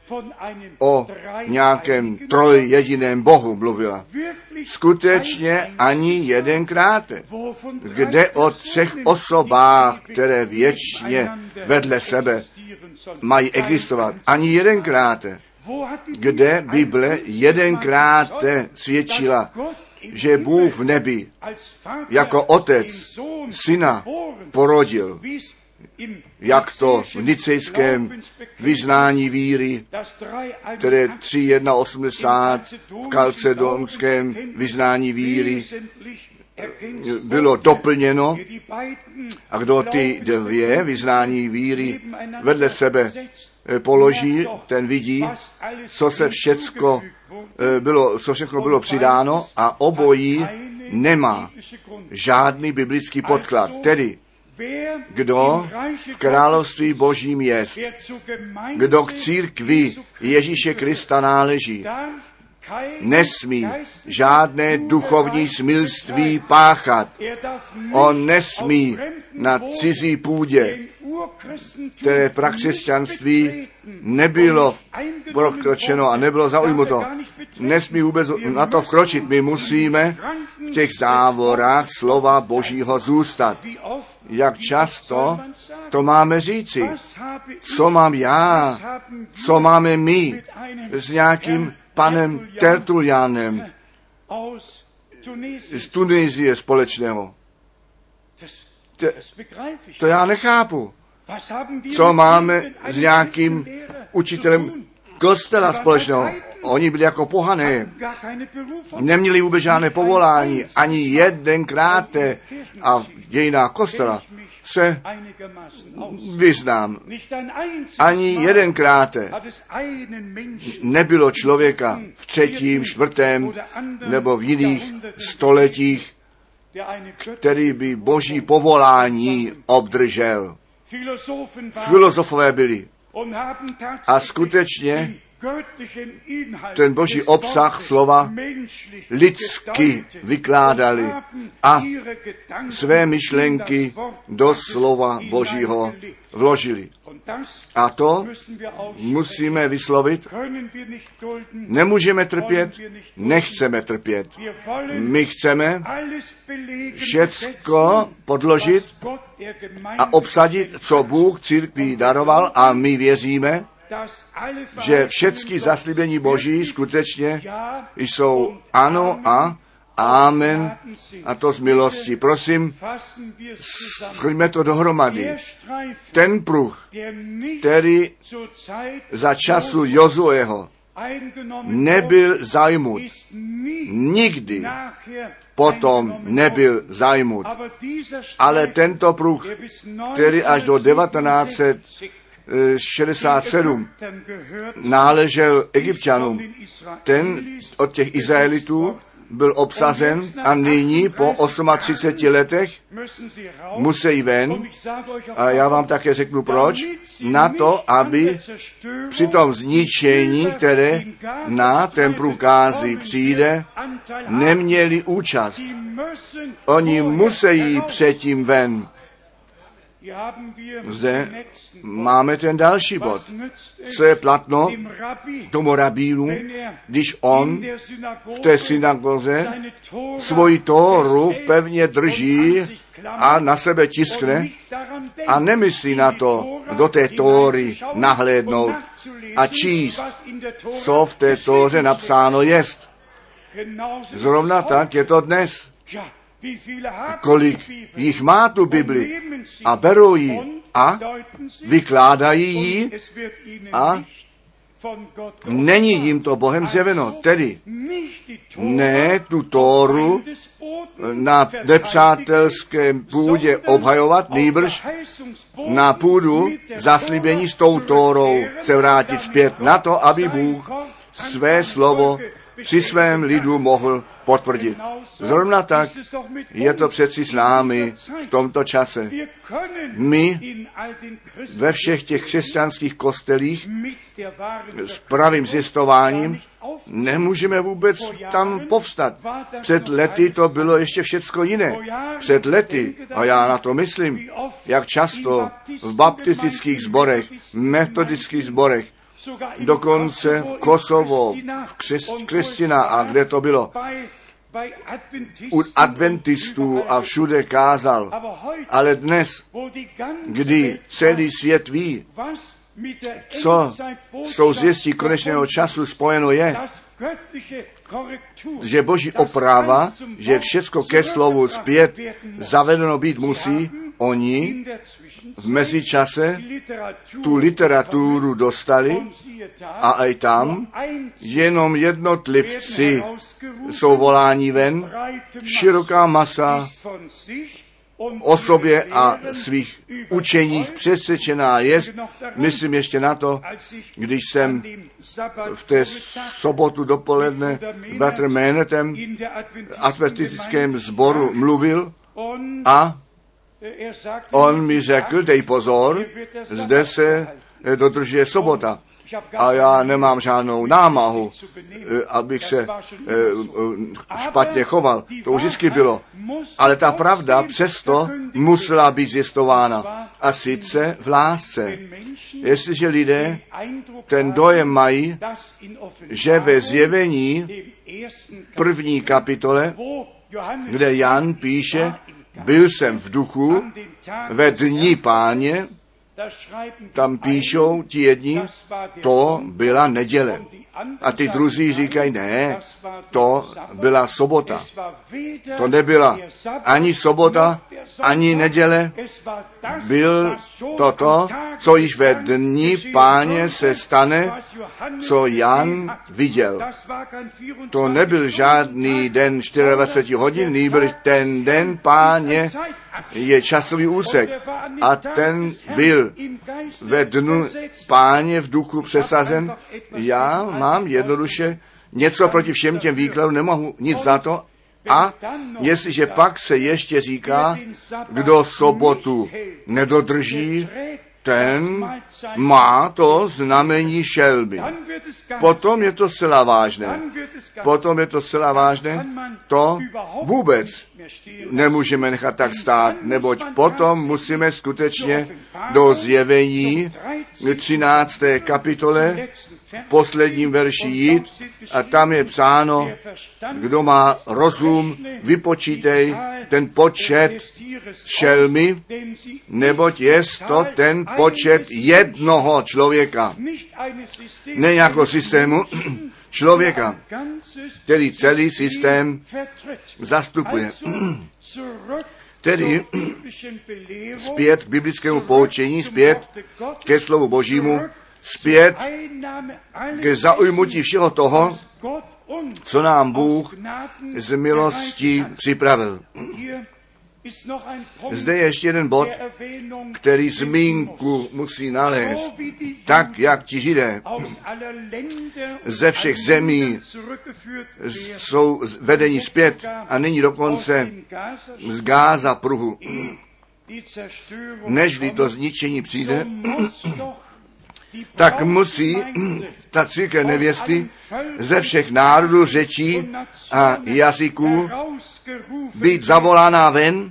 o nějakém trojjediném Bohu mluvila. Skutečně ani jedenkrát. Kde o třech osobách, které věčně vedle sebe mají existovat. Ani jedenkrát. Kde Bible jedenkrát svědčila, že Bůh v nebi jako otec syna porodil, jak to v nicejském vyznání víry, které tři osmdesát jedna v kalcedonském vyznání víry bylo doplněno, a kdo ty dvě vyznání víry vedle sebe položí, ten vidí, co se všecko bylo, co všechno bylo přidáno, a obojí nemá žádný biblický podklad. Tedy kdo v království Božím jest, kdo k církvi Ježíše Krista náleží, nesmí žádné duchovní smilství páchat. On nesmí na cizí půdě, které v prakřesťanství nebylo prokročeno a nebylo zaujmuto. Nesmí vůbec na to vkročit. My musíme v těch závorách slova Božího zůstat. Jak často to máme říci? Co mám já? Co máme my s nějakým panem Tertulianem z Tunisie společného? To, to já nechápu. Co máme s nějakým učitelem kostela společného? Oni byli jako pohané. Neměli vůbec žádné povolání. Ani jedenkrát a v dějinách kostela se vyznám. Ani jedenkrát nebylo člověka v třetím, čtvrtém nebo v jiných stoletích, který by boží povolání obdržel. Filozofové byli. A skutečně ten boží obsah slova lidsky vykládali a své myšlenky do slova Božího vložili. A to musíme vyslovit. Nemůžeme trpět, nechceme trpět. My chceme všecko podložit a obsadit, co Bůh církvi daroval, a my věříme, že všechny zaslíbení Boží skutečně jsou ano a amen, a to z milosti. Prosím, shrňme to dohromady. Ten pruh, který za času Jozueho nebyl zajmut, nikdy potom nebyl zajmut. Ale tento pruh, který až do devatenáct set šedesát sedm náležel Egypťanům, ten od těch Izraelitů byl obsazen a nyní po třiceti osmi letech musí ven. A já vám také řeknu proč. Na to, aby při tom zničení, které na ten průkází přijde, neměli účast. Oni musí předtím ven. Zde máme ten další bod. Co je platno tomu rabínu, když on v té synagoze svoji Tóru pevně drží a na sebe tiskne a nemyslí na to do té Tóry nahlédnout a číst, co v té Tóře napsáno jest. Zrovna tak je to dnes. Kolik jich má tu Bibli a berou ji a vykládají ji a není jim to Bohem zjeveno. Tedy ne tu Tóru na nepřátelském půdě obhajovat, nýbrž na půdu zaslíbení s tou Tórou se vrátit zpět na to, aby Bůh své slovo při svém lidu mohl potvrdit. Zrovna tak je to přeci s námi v tomto čase. My ve všech těch křesťanských kostelích s pravým zjistováním nemůžeme vůbec tam povstat. Před lety to bylo ještě všecko jiné. Před lety, a já na to myslím, jak často v baptistických sborech, metodických sborech, dokonce v Kosovo, v Křes- Křestina a kde to bylo, u adventistů a všude kázal. Ale dnes, kdy celý svět ví, co s tou zvěstí konečného času spojeno je, že boží oprava, že všecko ke slovu zpět zavedeno být musí, oni v mezičase tu literaturu dostali a i tam jenom jednotlivci jsou voláni ven, široká masa o sobě a svých učeních přesvědčená je. Myslím ještě na to, když jsem v té sobotu dopoledne s bratrem Ménetem v adventistickém sboru mluvil a on mi řekl, dej pozor, zde se dodržuje sobota. A já nemám žádnou námahu, abych se špatně choval. To už vždycky bylo. Ale ta pravda přesto musela být zjistována. A sice v lásce. Jestliže lidé ten dojem mají, že ve Zjevení první kapitole, kde Jan píše, byl jsem v duchu ve dni Páně, tam píšou ti jedni, to byla neděle. A ty druzí říkají, ne, to byla sobota. To nebyla ani sobota, ani neděle. Byl to to, co již ve dni Páně se stane, co Jan viděl. To nebyl žádný den dvacet čtyři hodin, nýbrž ten den Páně je časový úsek. A ten byl ve dnu Páně v duchu přesazen. Já mám jednoduše něco proti všem těm výkladům, nemohu nic za to. A jestliže pak se ještě říká, kdo sobotu nedodrží, ten má to znamení šelby. Potom je to zcela vážné. Potom je to zcela vážné. To vůbec nemůžeme nechat tak stát, neboť potom musíme skutečně do Zjevení třinácté kapitole v posledním verši jít a tam je psáno, kdo má rozum, vypočítej ten počet šelmy, neboť je to ten počet jednoho člověka. Ne jako systému, člověka, který celý systém zastupuje. Tedy zpět k biblickému poučení, zpět ke slovu Božímu, zpět ke zaujmutí všeho toho, co nám Bůh z milostí připravil. Zde je ještě jeden bod, který zmínku musí nalézt. Tak, jak ti Židé ze všech zemí jsou vedeni zpět a nyní dokonce z Gáza pruhu. Nežli to zničení přijde, tak musí ta církev nevěsty ze všech národů, řečí a jazyků být zavolána ven,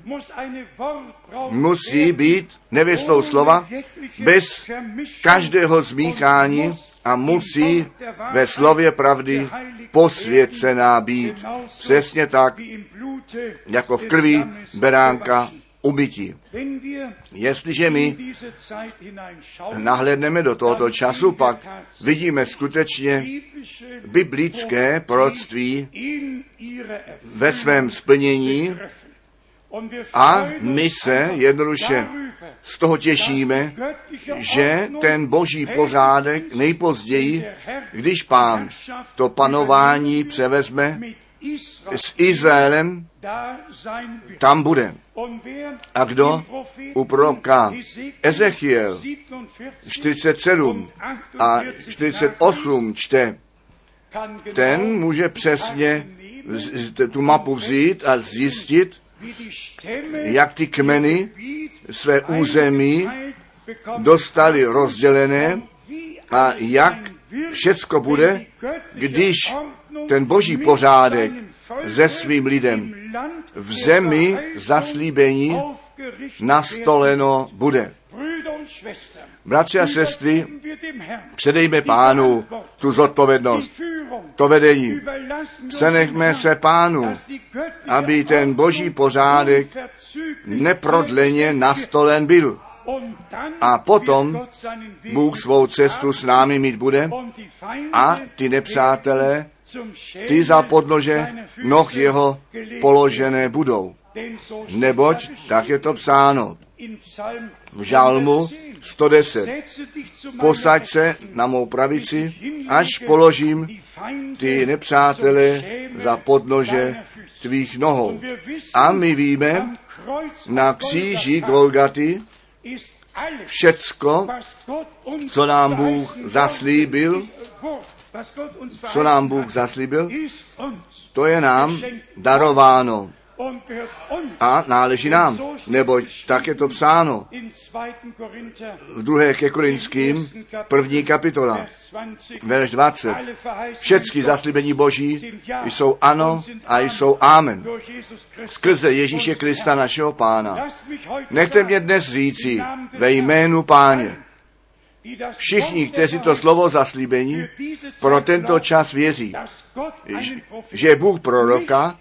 musí být nevěstou slova bez každého zmíchání a musí ve slově pravdy posvěcená být. Přesně tak, jako v krvi beránka umytí. Jestliže my nahlédneme do tohoto času, pak vidíme skutečně biblické proroctví ve svém splnění a my se jednoduše z toho těšíme, že ten boží pořádek nejpozději, když Pán to panování převezme s Izraelem, tam bude. A kdo u proroka Ezechiel čtyřicet sedm a čtyřicet osm čte, ten může přesně tu mapu vzít a zjistit, jak ty kmeny své území dostali rozdělené a jak všecko bude, když ten boží pořádek se svým lidem v zemi zaslíbení nastoleno bude. Bratři a sestry, předejme Pánu tu zodpovědnost, to vedení. Přenechme se Pánu, aby ten boží pořádek neprodleně nastolen byl. A potom Bůh svou cestu s námi mít bude a ty nepřátelé, ty za podnože noh jeho položené budou. Neboť tak je to psáno v žalmu sto deset. Posaď se na mou pravici, až položím ty nepřátelé za podnože tvých nohou. A my víme, na kříži Golgaty všecko, co nám Bůh zaslíbil, co nám Bůh zaslíbil, to je nám darováno a náleží nám, neboť tak je to psáno v druhé ke Korinským, první kapitola, verš dvacet. Všechny zaslíbení Boží jsou ano a jsou amen. Skrze Ježíše Krista našeho Pána. Nechte mě dnes říci ve jménu Páně, všichni, kteří to slovo zaslíbení pro tento čas věří, že Bůh proroka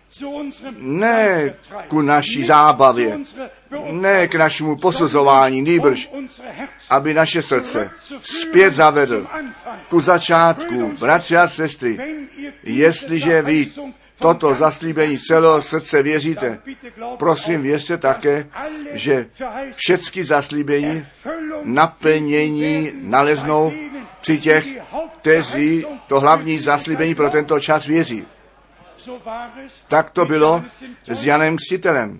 ne ku naší zábavě, ne k našemu posuzování, nýbrž, aby naše srdce zpět zavedl ku začátku. Bratři a sestry, jestliže vy toto zaslíbení celého srdce věříte, prosím, věřte také, že všechny zaslíbení naplnění naleznou při těch, kteří to hlavní zaslíbení pro tento čas věří. Tak to bylo s Janem Křtitelem.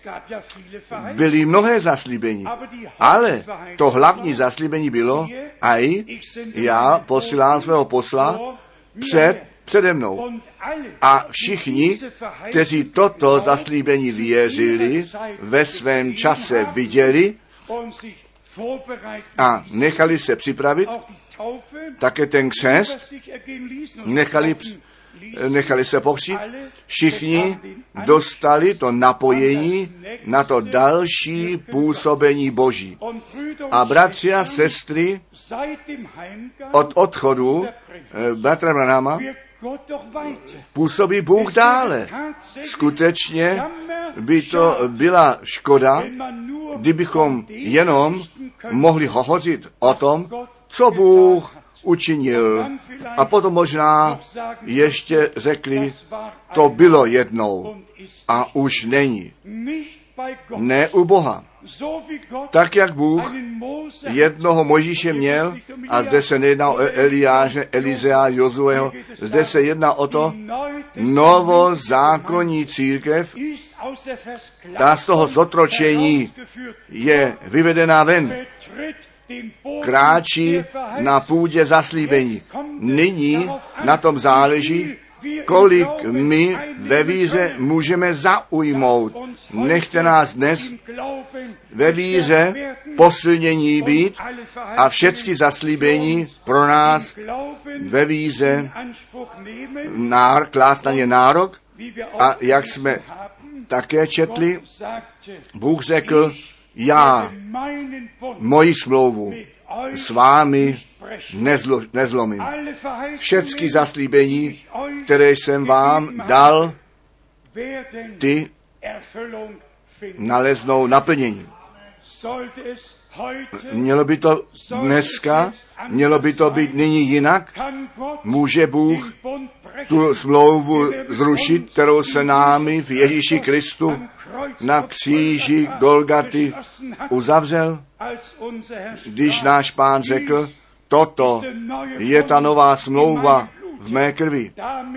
Byly mnohé zaslíbení, ale to hlavní zaslíbení bylo, a i já posílám svého posla před přede mnou. A všichni, kteří toto zaslíbení věřili, ve svém čase viděli a nechali se připravit, také ten křest, nechali, nechali se pokřít, všichni dostali to napojení na to další působení Boží. A bratři a sestry, od odchodu bratra Branhama působí Bůh dále. Skutečně by to byla škoda, kdybychom jenom mohli hovořit o tom, co Bůh učinil. A potom možná ještě řekli, to bylo jednou a už není. Ne u Boha. Tak, jak Bůh jednoho Mojžíše měl, a zde se nejedná o Eliáše, Elizea, Jozueho, zde se jedná o to, novozákonní církev, ta z toho zotročení je vyvedená ven, kráčí na půdě zaslíbení. Nyní na tom záleží, kolik my ve víře můžeme zaujmout. Nechte nás dnes ve víře posilnění být a všechny zaslíbení pro nás ve víře nár, klást na ně nárok. A jak jsme také četli, Bůh řekl, já moji smlouvu s vámi nezlo, nezlomím. Všechny zaslíbení, které jsem vám dal, ty naleznou naplnění. Mělo by to dneska, mělo by to být nyní jinak. Může Bůh tu smlouvu zrušit, kterou se námi v Ježíši Kristu na kříži Golgaty uzavřel, když náš Pán řekl, toto je ta nová smlouva v mé krvi.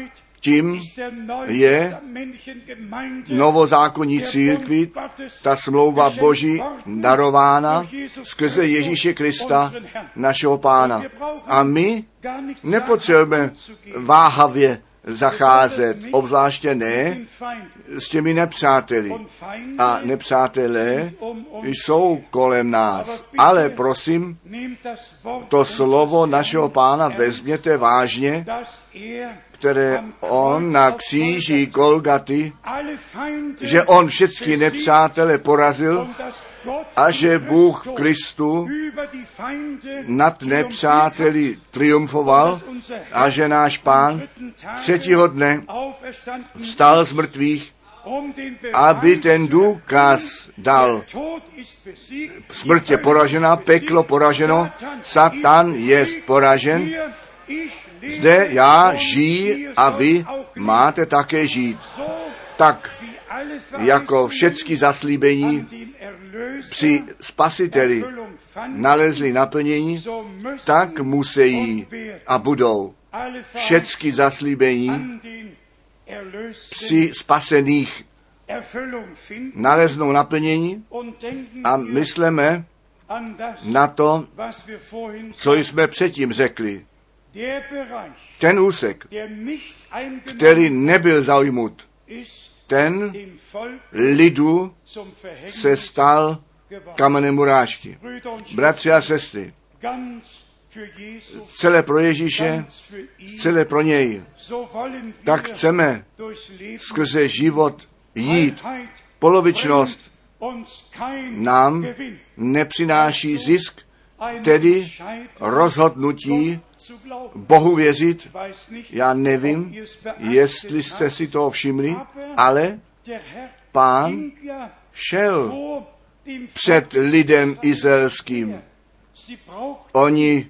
tím je novozákonní církvi ta smlouva Boží darována skrze Ježíše Krista, našeho Pána. A my nepotřebujeme váhavě zacházet, obzvláště ne s těmi nepřáteli. A nepřátelé jsou kolem nás. Ale prosím, to slovo našeho Pána vezměte vážně, které on na kříži Golgaty, že on všechny nepřátele porazil a že Bůh v Kristu nad nepřáteli triumfoval a že náš Pán třetího dne vstal z mrtvých, aby ten důkaz dal. Smrt je poražena, peklo poraženo, Satan je poražen. Zde já žiji a vy máte také žít. Tak, jako všechny zaslíbení při Spasiteli nalezli naplnění, tak musí a budou všechny zaslíbení při spasených naleznou naplnění a myslíme na to, co jsme předtím řekli. Ten úsek, který nebyl zaujmut, ten lidu se stal kamenem urážky. Bratři a sestry, celé pro Ježíše, celé pro něj. Tak chceme skrze život jít. Polovičnost nám nepřináší zisk, tedy rozhodnutí Bohu věřit. Já nevím, jestli jste si toho všimli, ale Pán šel před lidem izraelským. Oni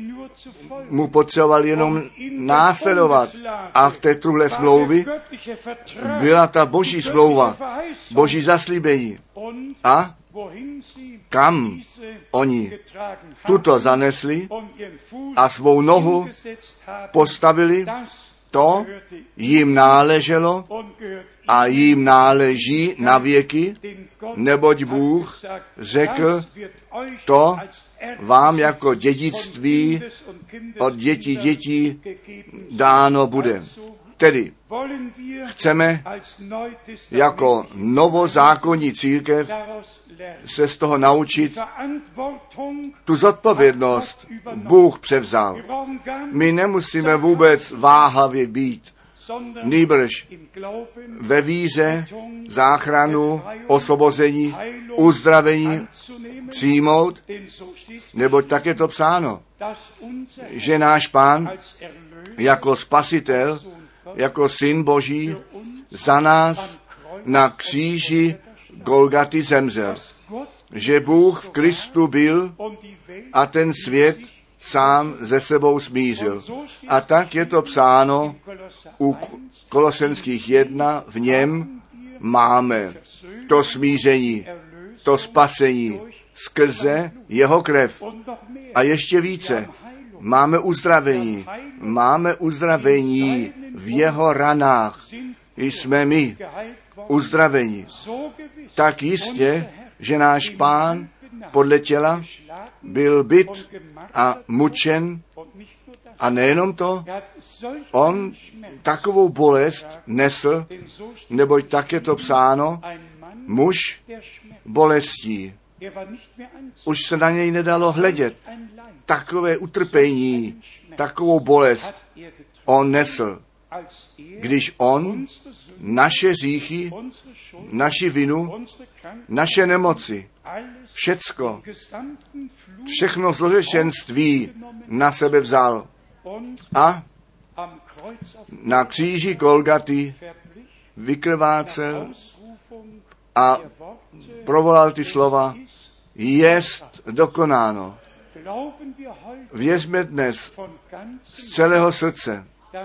mu potřebovali jenom následovat. A v té tuhle smlouvy byla ta boží smlouva, boží zaslíbení. A kam oni tuto zanesli a svou nohu postavili, to jim náleželo a jim náleží na věky, neboť Bůh řekl, to vám jako dědictví od dětí dětí dáno bude. Tedy chceme jako novozákonní církev se z toho naučit, tu zodpovědnost Bůh převzal. My nemusíme vůbec váhavě být, nýbrž ve víře záchranu, osvobození, uzdravení přijmout, neboť tak je to psáno, že náš Pán jako spasitel, jako syn Boží za nás na kříži Golgaty zemřel. Že Bůh v Kristu byl a ten svět sám ze sebou smířil. A tak je to psáno u Kolosenských jedna, v něm máme to smíření, to spasení skrze jeho krev. A ještě více, máme uzdravení, máme uzdravení v jeho ranách. Jsme my uzdravení. Tak jistě, že náš Pán podle těla byl bit a mučen a nejenom to, on takovou bolest nesl, neboť tak je to psáno, muž bolestí. Už se na něj nedalo hledět. Takové utrpení, takovou bolest on nesl, když on naše hříchy, naši vinu, naše nemoci, všecko, všechno zlořečenství na sebe vzal a na kříži Golgaty vykrvácel a provolal ty slova, jest dokonáno. Věřme dnes z celého srdce,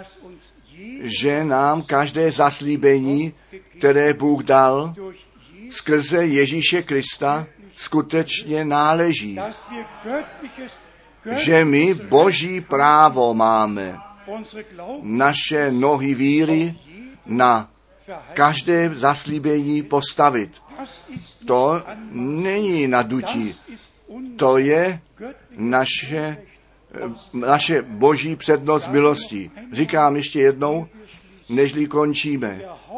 že nám každé zaslíbení, které Bůh dal skrze Ježíše Krista, skutečně náleží. Že my boží právo máme naše nohy víry na každé zaslíbení postavit. To není nadutí, to je naše, naše boží přednost milostí. Říkám ještě jednou, nežli končíme.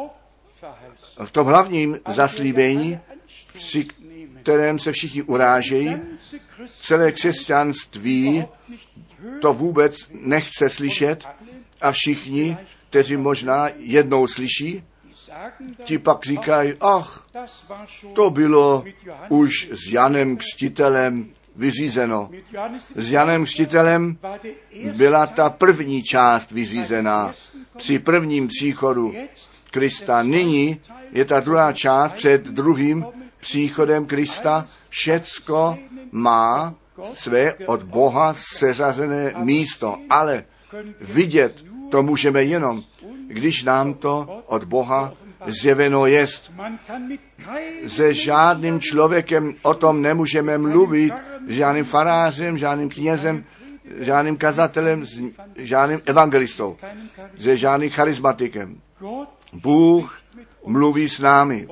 V tom hlavním zaslíbení, při kterém se všichni urážejí, celé křesťanství to vůbec nechce slyšet a všichni, kteří možná jednou slyší, ti pak říkají, ach, to bylo už s Janem Křtitelem vyřízeno. S Janem Křtitelem byla ta první část vyřízená při prvním příchodu Krista. Nyní je ta druhá část před druhým příchodem Krista. Všecko má své od Boha seřazené místo, ale vidět to můžeme jenom, když nám to od Boha zjeveno jest. Se žádným člověkem o tom nemůžeme mluvit, žádným farářem, žádným knězem, žádným kazatelem, žádným evangelistou, se žádným charismatikem. Bůh mluví s námi.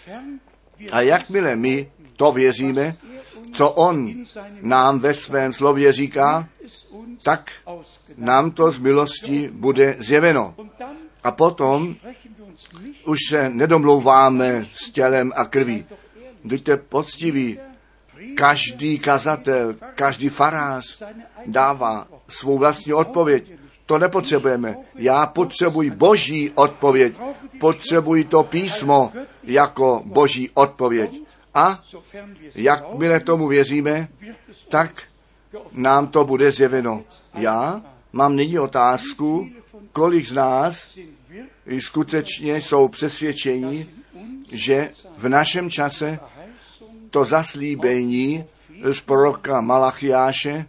A jakmile my to věříme, co on nám ve svém slově říká, tak nám to z milosti bude zjeveno. A potom už se nedomlouváme s tělem a krví. Buďte poctiví. Každý kazatel, každý farář dává svou vlastní odpověď. To nepotřebujeme. Já potřebuji boží odpověď. Potřebuji to písmo jako boží odpověď. A jakmile tomu věříme, tak nám to bude zjeveno. Já mám nyní otázku, kolik z nás skutečně jsou přesvědčeni, že v našem čase to zaslíbení z proroka Malachiáše,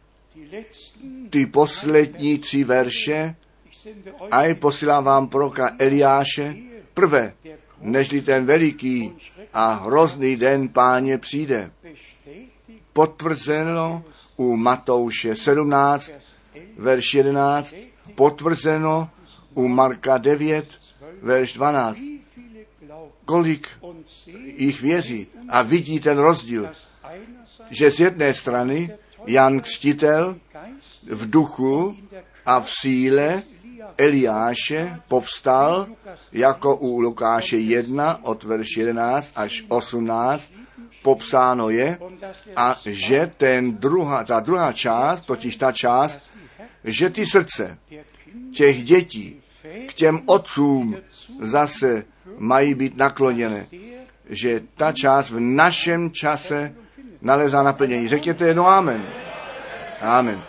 ty poslední tři verše, a i posílám vám proroka Eliáše, prvé, nežli ten veliký a hrozný den Páně přijde. Potvrzeno u Matouše sedmnáct, verš jedenáct, potvrzeno u Marka devět, verš dvanáct. Kolik jich věří a vidí ten rozdíl, že z jedné strany Jan Křtitel v duchu a v síle Eliáše povstal, jako u Lukáše jedna od verš jedenáct až osmnáct popsáno je, a že ten druhá, ta druhá část, totiž ta část, že ty srdce těch dětí k těm otcům zase mají být nakloněné, že ta část v našem čase nalezá naplnění. Řekněte jedno amen. Amen.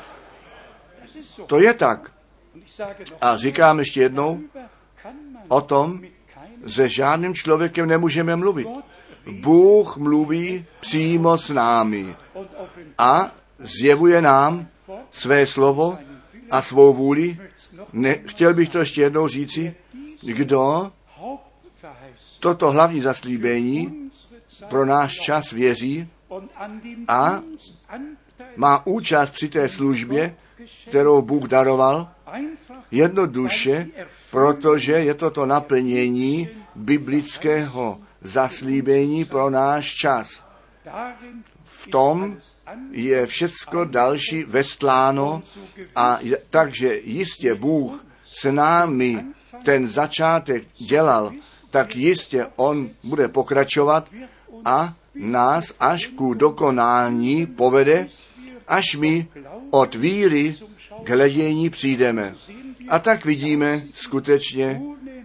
To je tak. A říkám ještě jednou, o tom se žádným člověkem nemůžeme mluvit. Bůh mluví přímo s námi a zjevuje nám své slovo a svou vůli. Ne, chtěl bych to ještě jednou říci, kdo toto hlavní zaslíbení pro náš čas věří a má účast při té službě, kterou Bůh daroval, jednoduše, protože je to to naplnění biblického zaslíbení pro náš čas. V tom je všecko další vestláno a takže jistě Bůh s námi ten začátek dělal, tak jistě on bude pokračovat a nás až ku dokonání povede, až my od víry k hledění přijdeme. A tak vidíme skutečně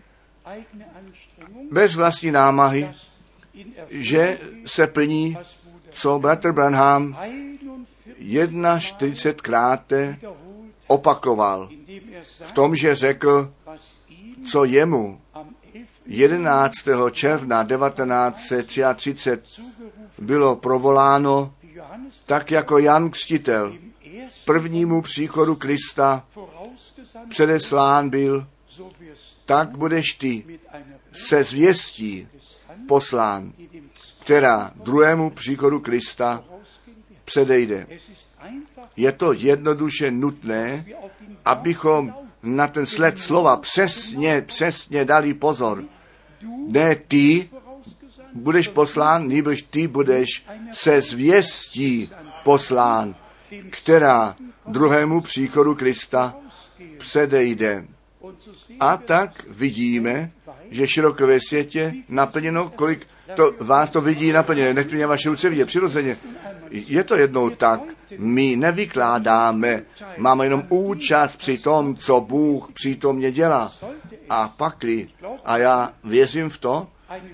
bez vlastní námahy, že se plní, co bratr Branham čtyřicetkrát opakoval. V tom, že řekl, co jemu jedenáctého června devatenáct set třiatřicet bylo provoláno, tak jako Jan Křtitel prvnímu příchodu Krista předeslán byl, tak budeš ty se zvěstí poslán, která druhému příchodu Krista předejde. Je to jednoduše nutné, abychom na ten sled slova přesně, přesně dali pozor. Ne ty budeš poslán, nýbrž ty budeš se zvěstí poslán, která druhému příchodu Krista předejde. A tak vidíme, že široko ve světě naplněno, kolik to, vás to vidí naplněno, nech to mě vaše ruce vidět, přirozeně. Je to jednou tak, my nevykládáme, máme jenom účast při tom, co Bůh přítomně dělá. A pakli, a já věřím v to,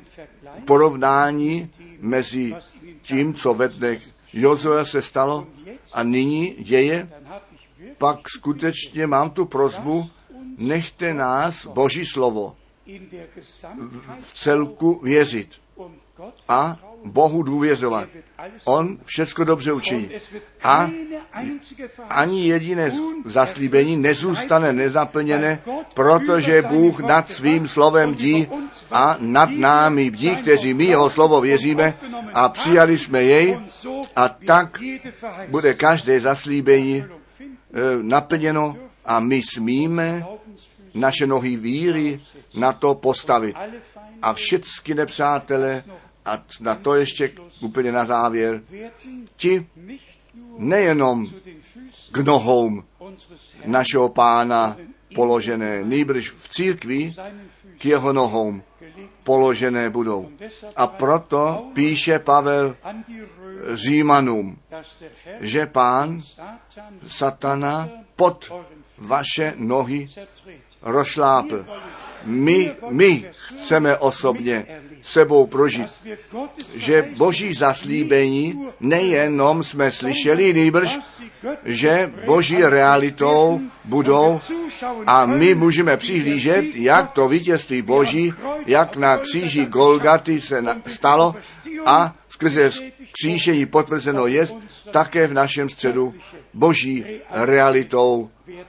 porovnání mezi tím, co ve dnech Jozua se stalo a nyní děje, pak skutečně mám tu prosbu, nechte nás Boží slovo v celku věřit a Bohu důvěřovat. On všechno dobře učiní. A ani jediné zaslíbení nezůstane nezaplněné, protože Bůh nad svým slovem bdí a nad námi bdí, kteří my jeho slovo věříme a přijali jsme jej, a tak bude každé zaslíbení e, naplněno a my smíme naše nohy víry na to postavit. A všichni nepřátelé, a na to ještě úplně na závěr, ti nejenom k nohou našeho Pána položené, nýbrž v církvi k jeho nohou položené budou. A proto píše Pavel Římanům, že Pán Satana pod vaše nohy rozšlápl. My, my chceme osobně sebou prožít, že Boží zaslíbení nejenom jsme slyšeli, nýbrž, že Boží realitou budou a my můžeme přihlížet, jak to vítězství Boží, jak na kříži Golgaty se stalo a skrze křížení potvrzeno jest, také v našem středu Boží realitou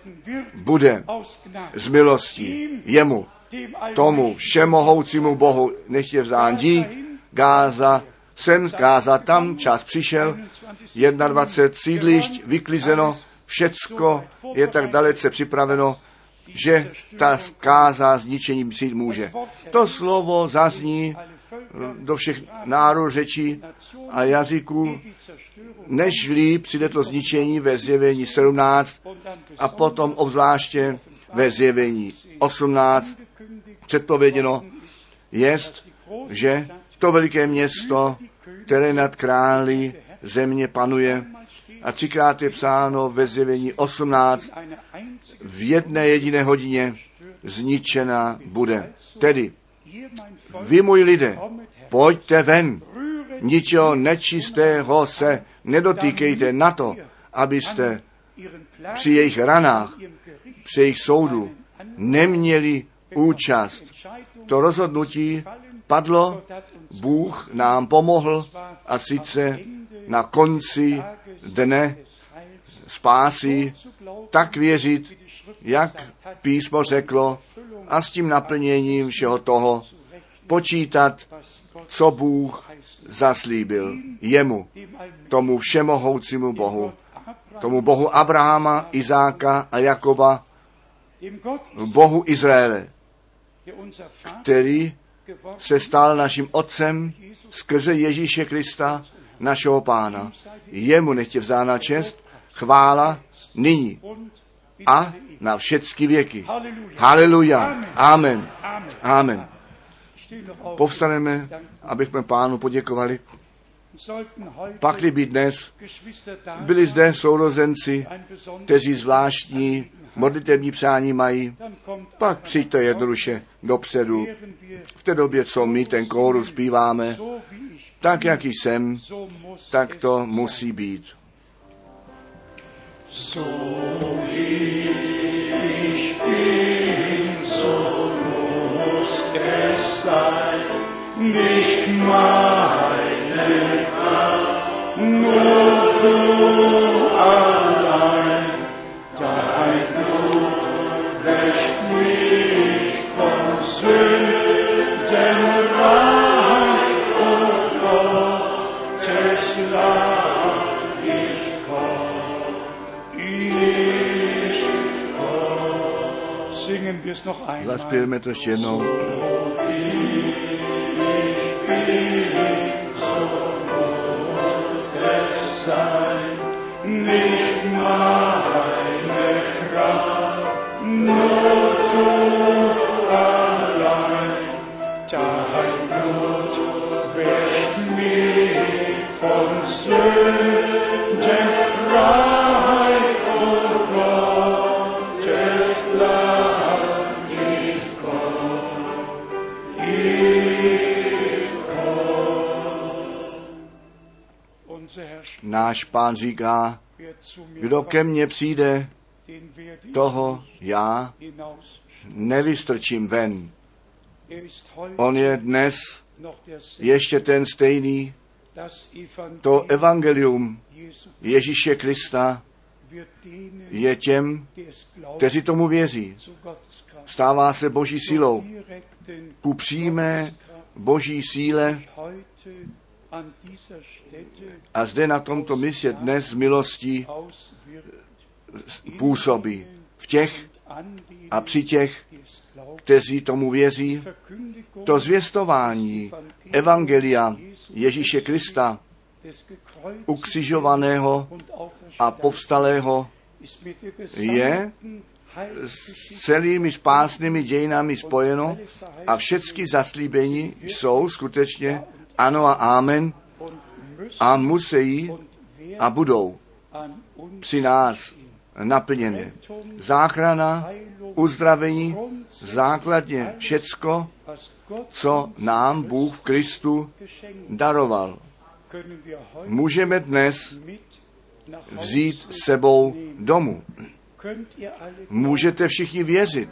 bude z milostí jemu, tomu všemohoucímu Bohu, nech je vzán dík, Gáza, sem Gáza, tam čas přišel, dvacet jedna sídlišť vyklizeno, všecko je tak dalece připraveno, že ta zkáza zničením přijít může. To slovo zazní do všech národů, řečí a jazyků, nežli přijde to zničení ve zjevení sedmnáct a potom obzvláště ve zjevení osmnáct předpověděno jest, že to veliké město, které nad králi země panuje, a třikrát je psáno ve zjevení osmnáct, v jedné jediné hodině zničena bude. Tedy, vy, můj lidé, pojďte ven, ničeho nečistého se nedotýkejte na to, abyste při jejich ranách, při jejich soudu neměli účast. To rozhodnutí padlo, Bůh nám pomohl, a sice na konci dne spásy tak věřit, jak písmo řeklo, a s tím naplněním všeho toho počítat, co Bůh zaslíbil jemu, tomu všemohoucímu Bohu, tomu Bohu Abrahama, Izáka a Jakoba, Bohu Izraele, který se stal naším otcem skrze Ježíše Krista, našeho Pána. Jemu nechtě vzána čest, chvála nyní a na všechny věky. Haleluja. Amen. Amen. Povstaneme, abychom Pánu poděkovali. Pakli by dnes byli zde sourozenci, kteří zvláštní modlitební přání mají, pak přijďte jednoduše dopředu. V té době, co my ten kórus zpíváme, tak, jak jsem, tak to musí být. So wie ich bin, so muss es sein, nicht meine Kraft, nur du allein, dein Blut wäscht mich von Sünden rein, o Gottes Lamm, ich komm, ich komm. Zaspějeme to ještě jednou. Nicht meine Kraft, nur du allein. Dein Blut wäscht mich von Sünden rein, o Gottes Land, ich komm, ich komm. Náš Pán říká, kdo ke mně přijde, toho já nevystrčím ven. On je dnes ještě ten stejný. To evangelium Ježíše Krista je těm, kteří tomu věří. Stává se Boží silou. Ku přímé Boží síle a zde na tomto místě dnes z milostí působí v těch a při těch, kteří tomu věří. To zvěstování evangelia Ježíše Krista, ukřižovaného a povstalého, je s celými spásnými dějinami spojeno a všechny zaslíbení jsou skutečně ano a amen a musí a budou při nás naplněné. Záchrana, uzdravení, základně všecko, co nám Bůh v Kristu daroval. Můžeme dnes vzít s sebou domů. Můžete všichni věřit.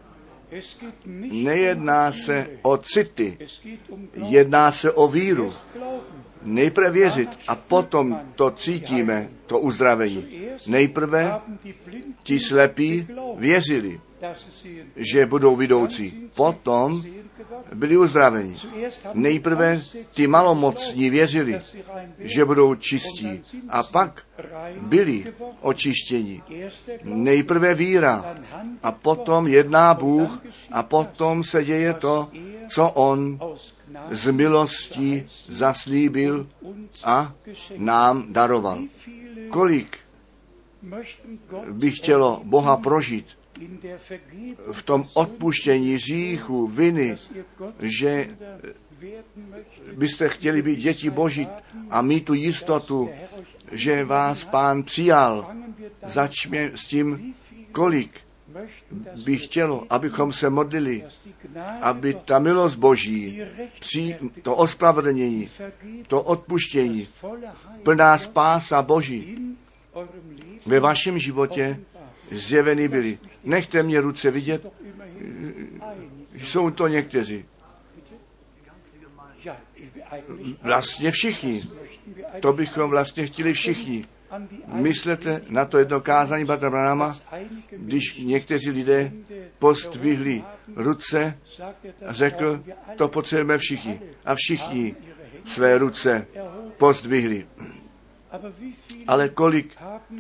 Nejedná se o city, jedná se o víru. Nejprve věřit a potom to cítíme, to uzdravení. Nejprve ti slepí věřili, že budou vidoucí. Potom byli uzdraveni. Nejprve ti malomocní věřili, že budou čistí. A pak byli očištěni. Nejprve víra. A potom jedná Bůh a potom se děje to, co on z milostí zaslíbil a nám daroval. Kolik by chtělo Boha prožít v tom odpuštění hříchu, viny, že byste chtěli být děti Boží a mít tu jistotu, že vás Pán přijal. Začněme s tím, kolik by chtělo, abychom se modlili, aby ta milost Boží, to ospravedlnění, to odpuštění, plná spása Boží ve vašem životě zjeveny byly. Nechte mě ruce vidět, jsou to někteří. Vlastně všichni. To bychom vlastně chtěli všichni. Myslete na to jedno kázání Bratra Branhama, když někteří lidé postvihli ruce a řekl, to potřebujeme všichni. A všichni své ruce postvihli. Ale kolik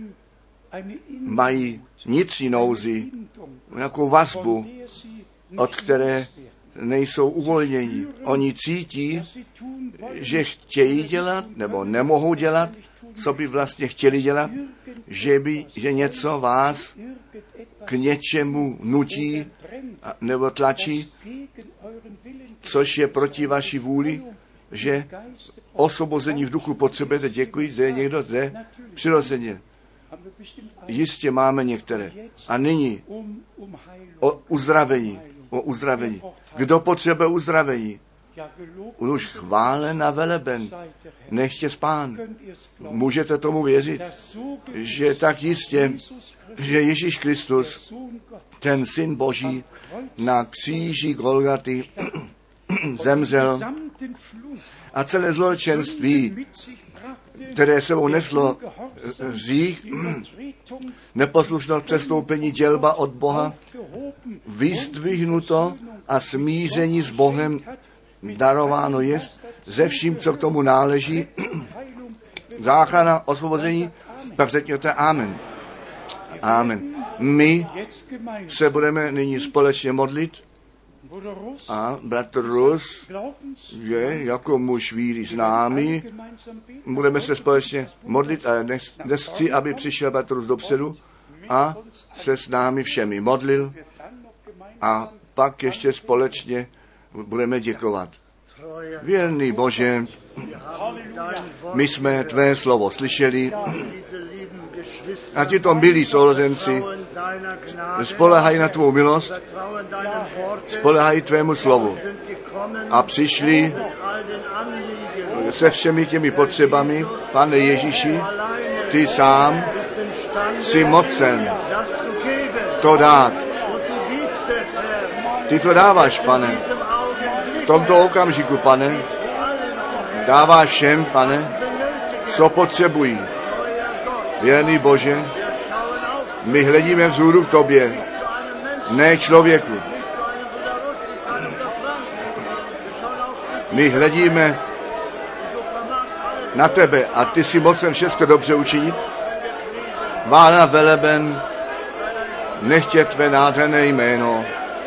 mají vnitřní nouzi, nějakou vazbu, od které nejsou uvolněni. Oni cítí, že chtějí dělat, nebo nemohou dělat, co by vlastně chtěli dělat, že, by, že něco vás k něčemu nutí nebo tlačí, což je proti vaší vůli, že osvobození v duchu potřebujete. Děkuji, že je někdo zde přirozeně. Jistě máme některé. A nyní o uzdravení. O uzdravení. Kdo potřebuje uzdravení? Už chválen a veleben. Nechtě Pán. Můžete tomu věřit, že tak jistě, že Ježíš Kristus, ten Syn Boží, na kříži Golgaty zemřel a celé zločenství, které sebou neslo hřích, neposlušnost, přestoupení, dělba od Boha, vyzdvihnuto a smíření s Bohem darováno jest, ze vším, co k tomu náleží, záchrana, osvobození, pak řekněte amen. Amen. My se budeme nyní společně modlit a bratr Rus je jako muž víry známý. Budeme se společně modlit a dnes, dnes chci, aby přišel bratr Rus dopředu a se s námi všemi modlil a pak ještě společně budeme děkovat. Věrný Bože, my jsme tvé slovo slyšeli a tito milí sourozenci spolehají na tvou milost, spolehají tvému slovu a přišli se všemi těmi potřebami. Pane Ježíši, ty sám jsi mocen to dát. Ty to dáváš, Pane. V tomto okamžiku, Pane, dáváš všem, Pane, co potřebují. Věrný Bože, my hledíme vzhůru k tobě, ne člověku. My hledíme na tebe a ty si mocen všechno dobře učinit. Vána veleben, nechtě tvé nádherné jméno.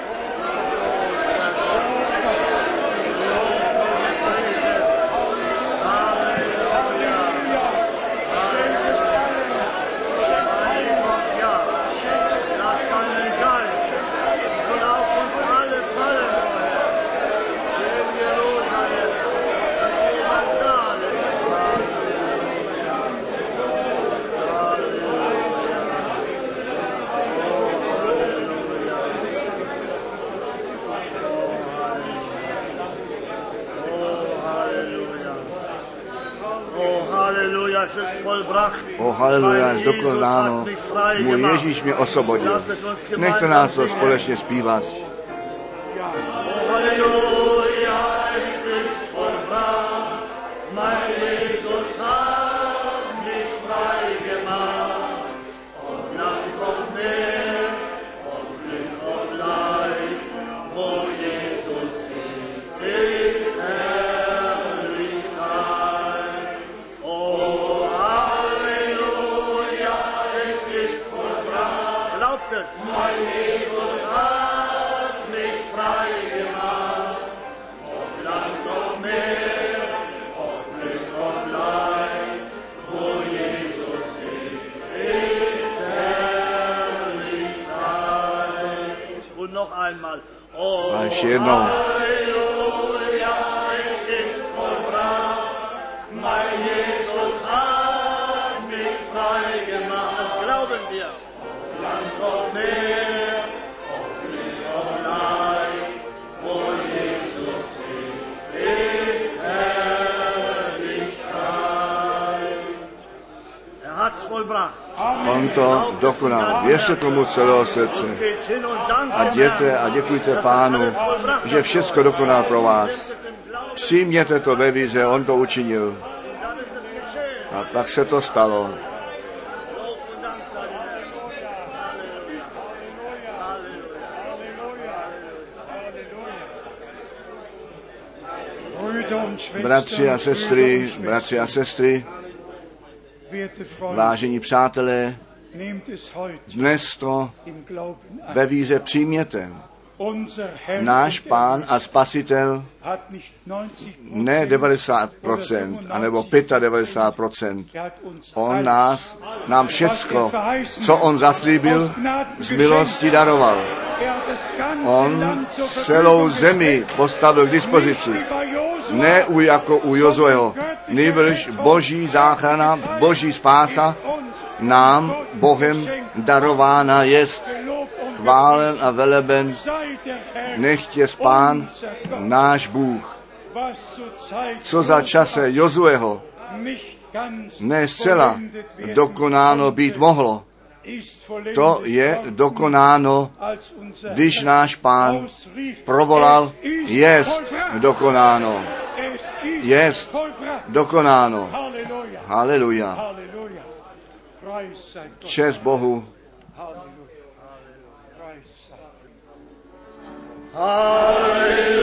O haleluja, je dokonáno. Můj Ježíš mě osvobodil. Nechte nás to společně zpívat. A ještě jednou. On to dokonal. Věřte tomu celého srdce. A jděte a děkujte Pánu, že všecko dokonal pro vás. Přijměte to ve víře, on to učinil. A tak se to stalo. Bratři a sestry, bratři a sestry, vážení přátelé, dnes to ve víře přijměte. Náš Pán a Spasitel ne devadesát procent, anebo devadesát pět procent. On nás, nám všecko, co on zaslíbil, z milosti daroval. On celou zemi postavil k dispozici. Ne u jako u Jozueho, nýbrž boží záchrana, boží spása nám Bohem darována jest. Chválen a veleben nechtě Pán náš Bůh. Co za čase Jozueho ne zcela dokonáno být mohlo, to je dokonáno, když náš Pán provolal, jest dokonáno. Jest dokonáno. Haleluja. Čest Bohu. Hallelujah.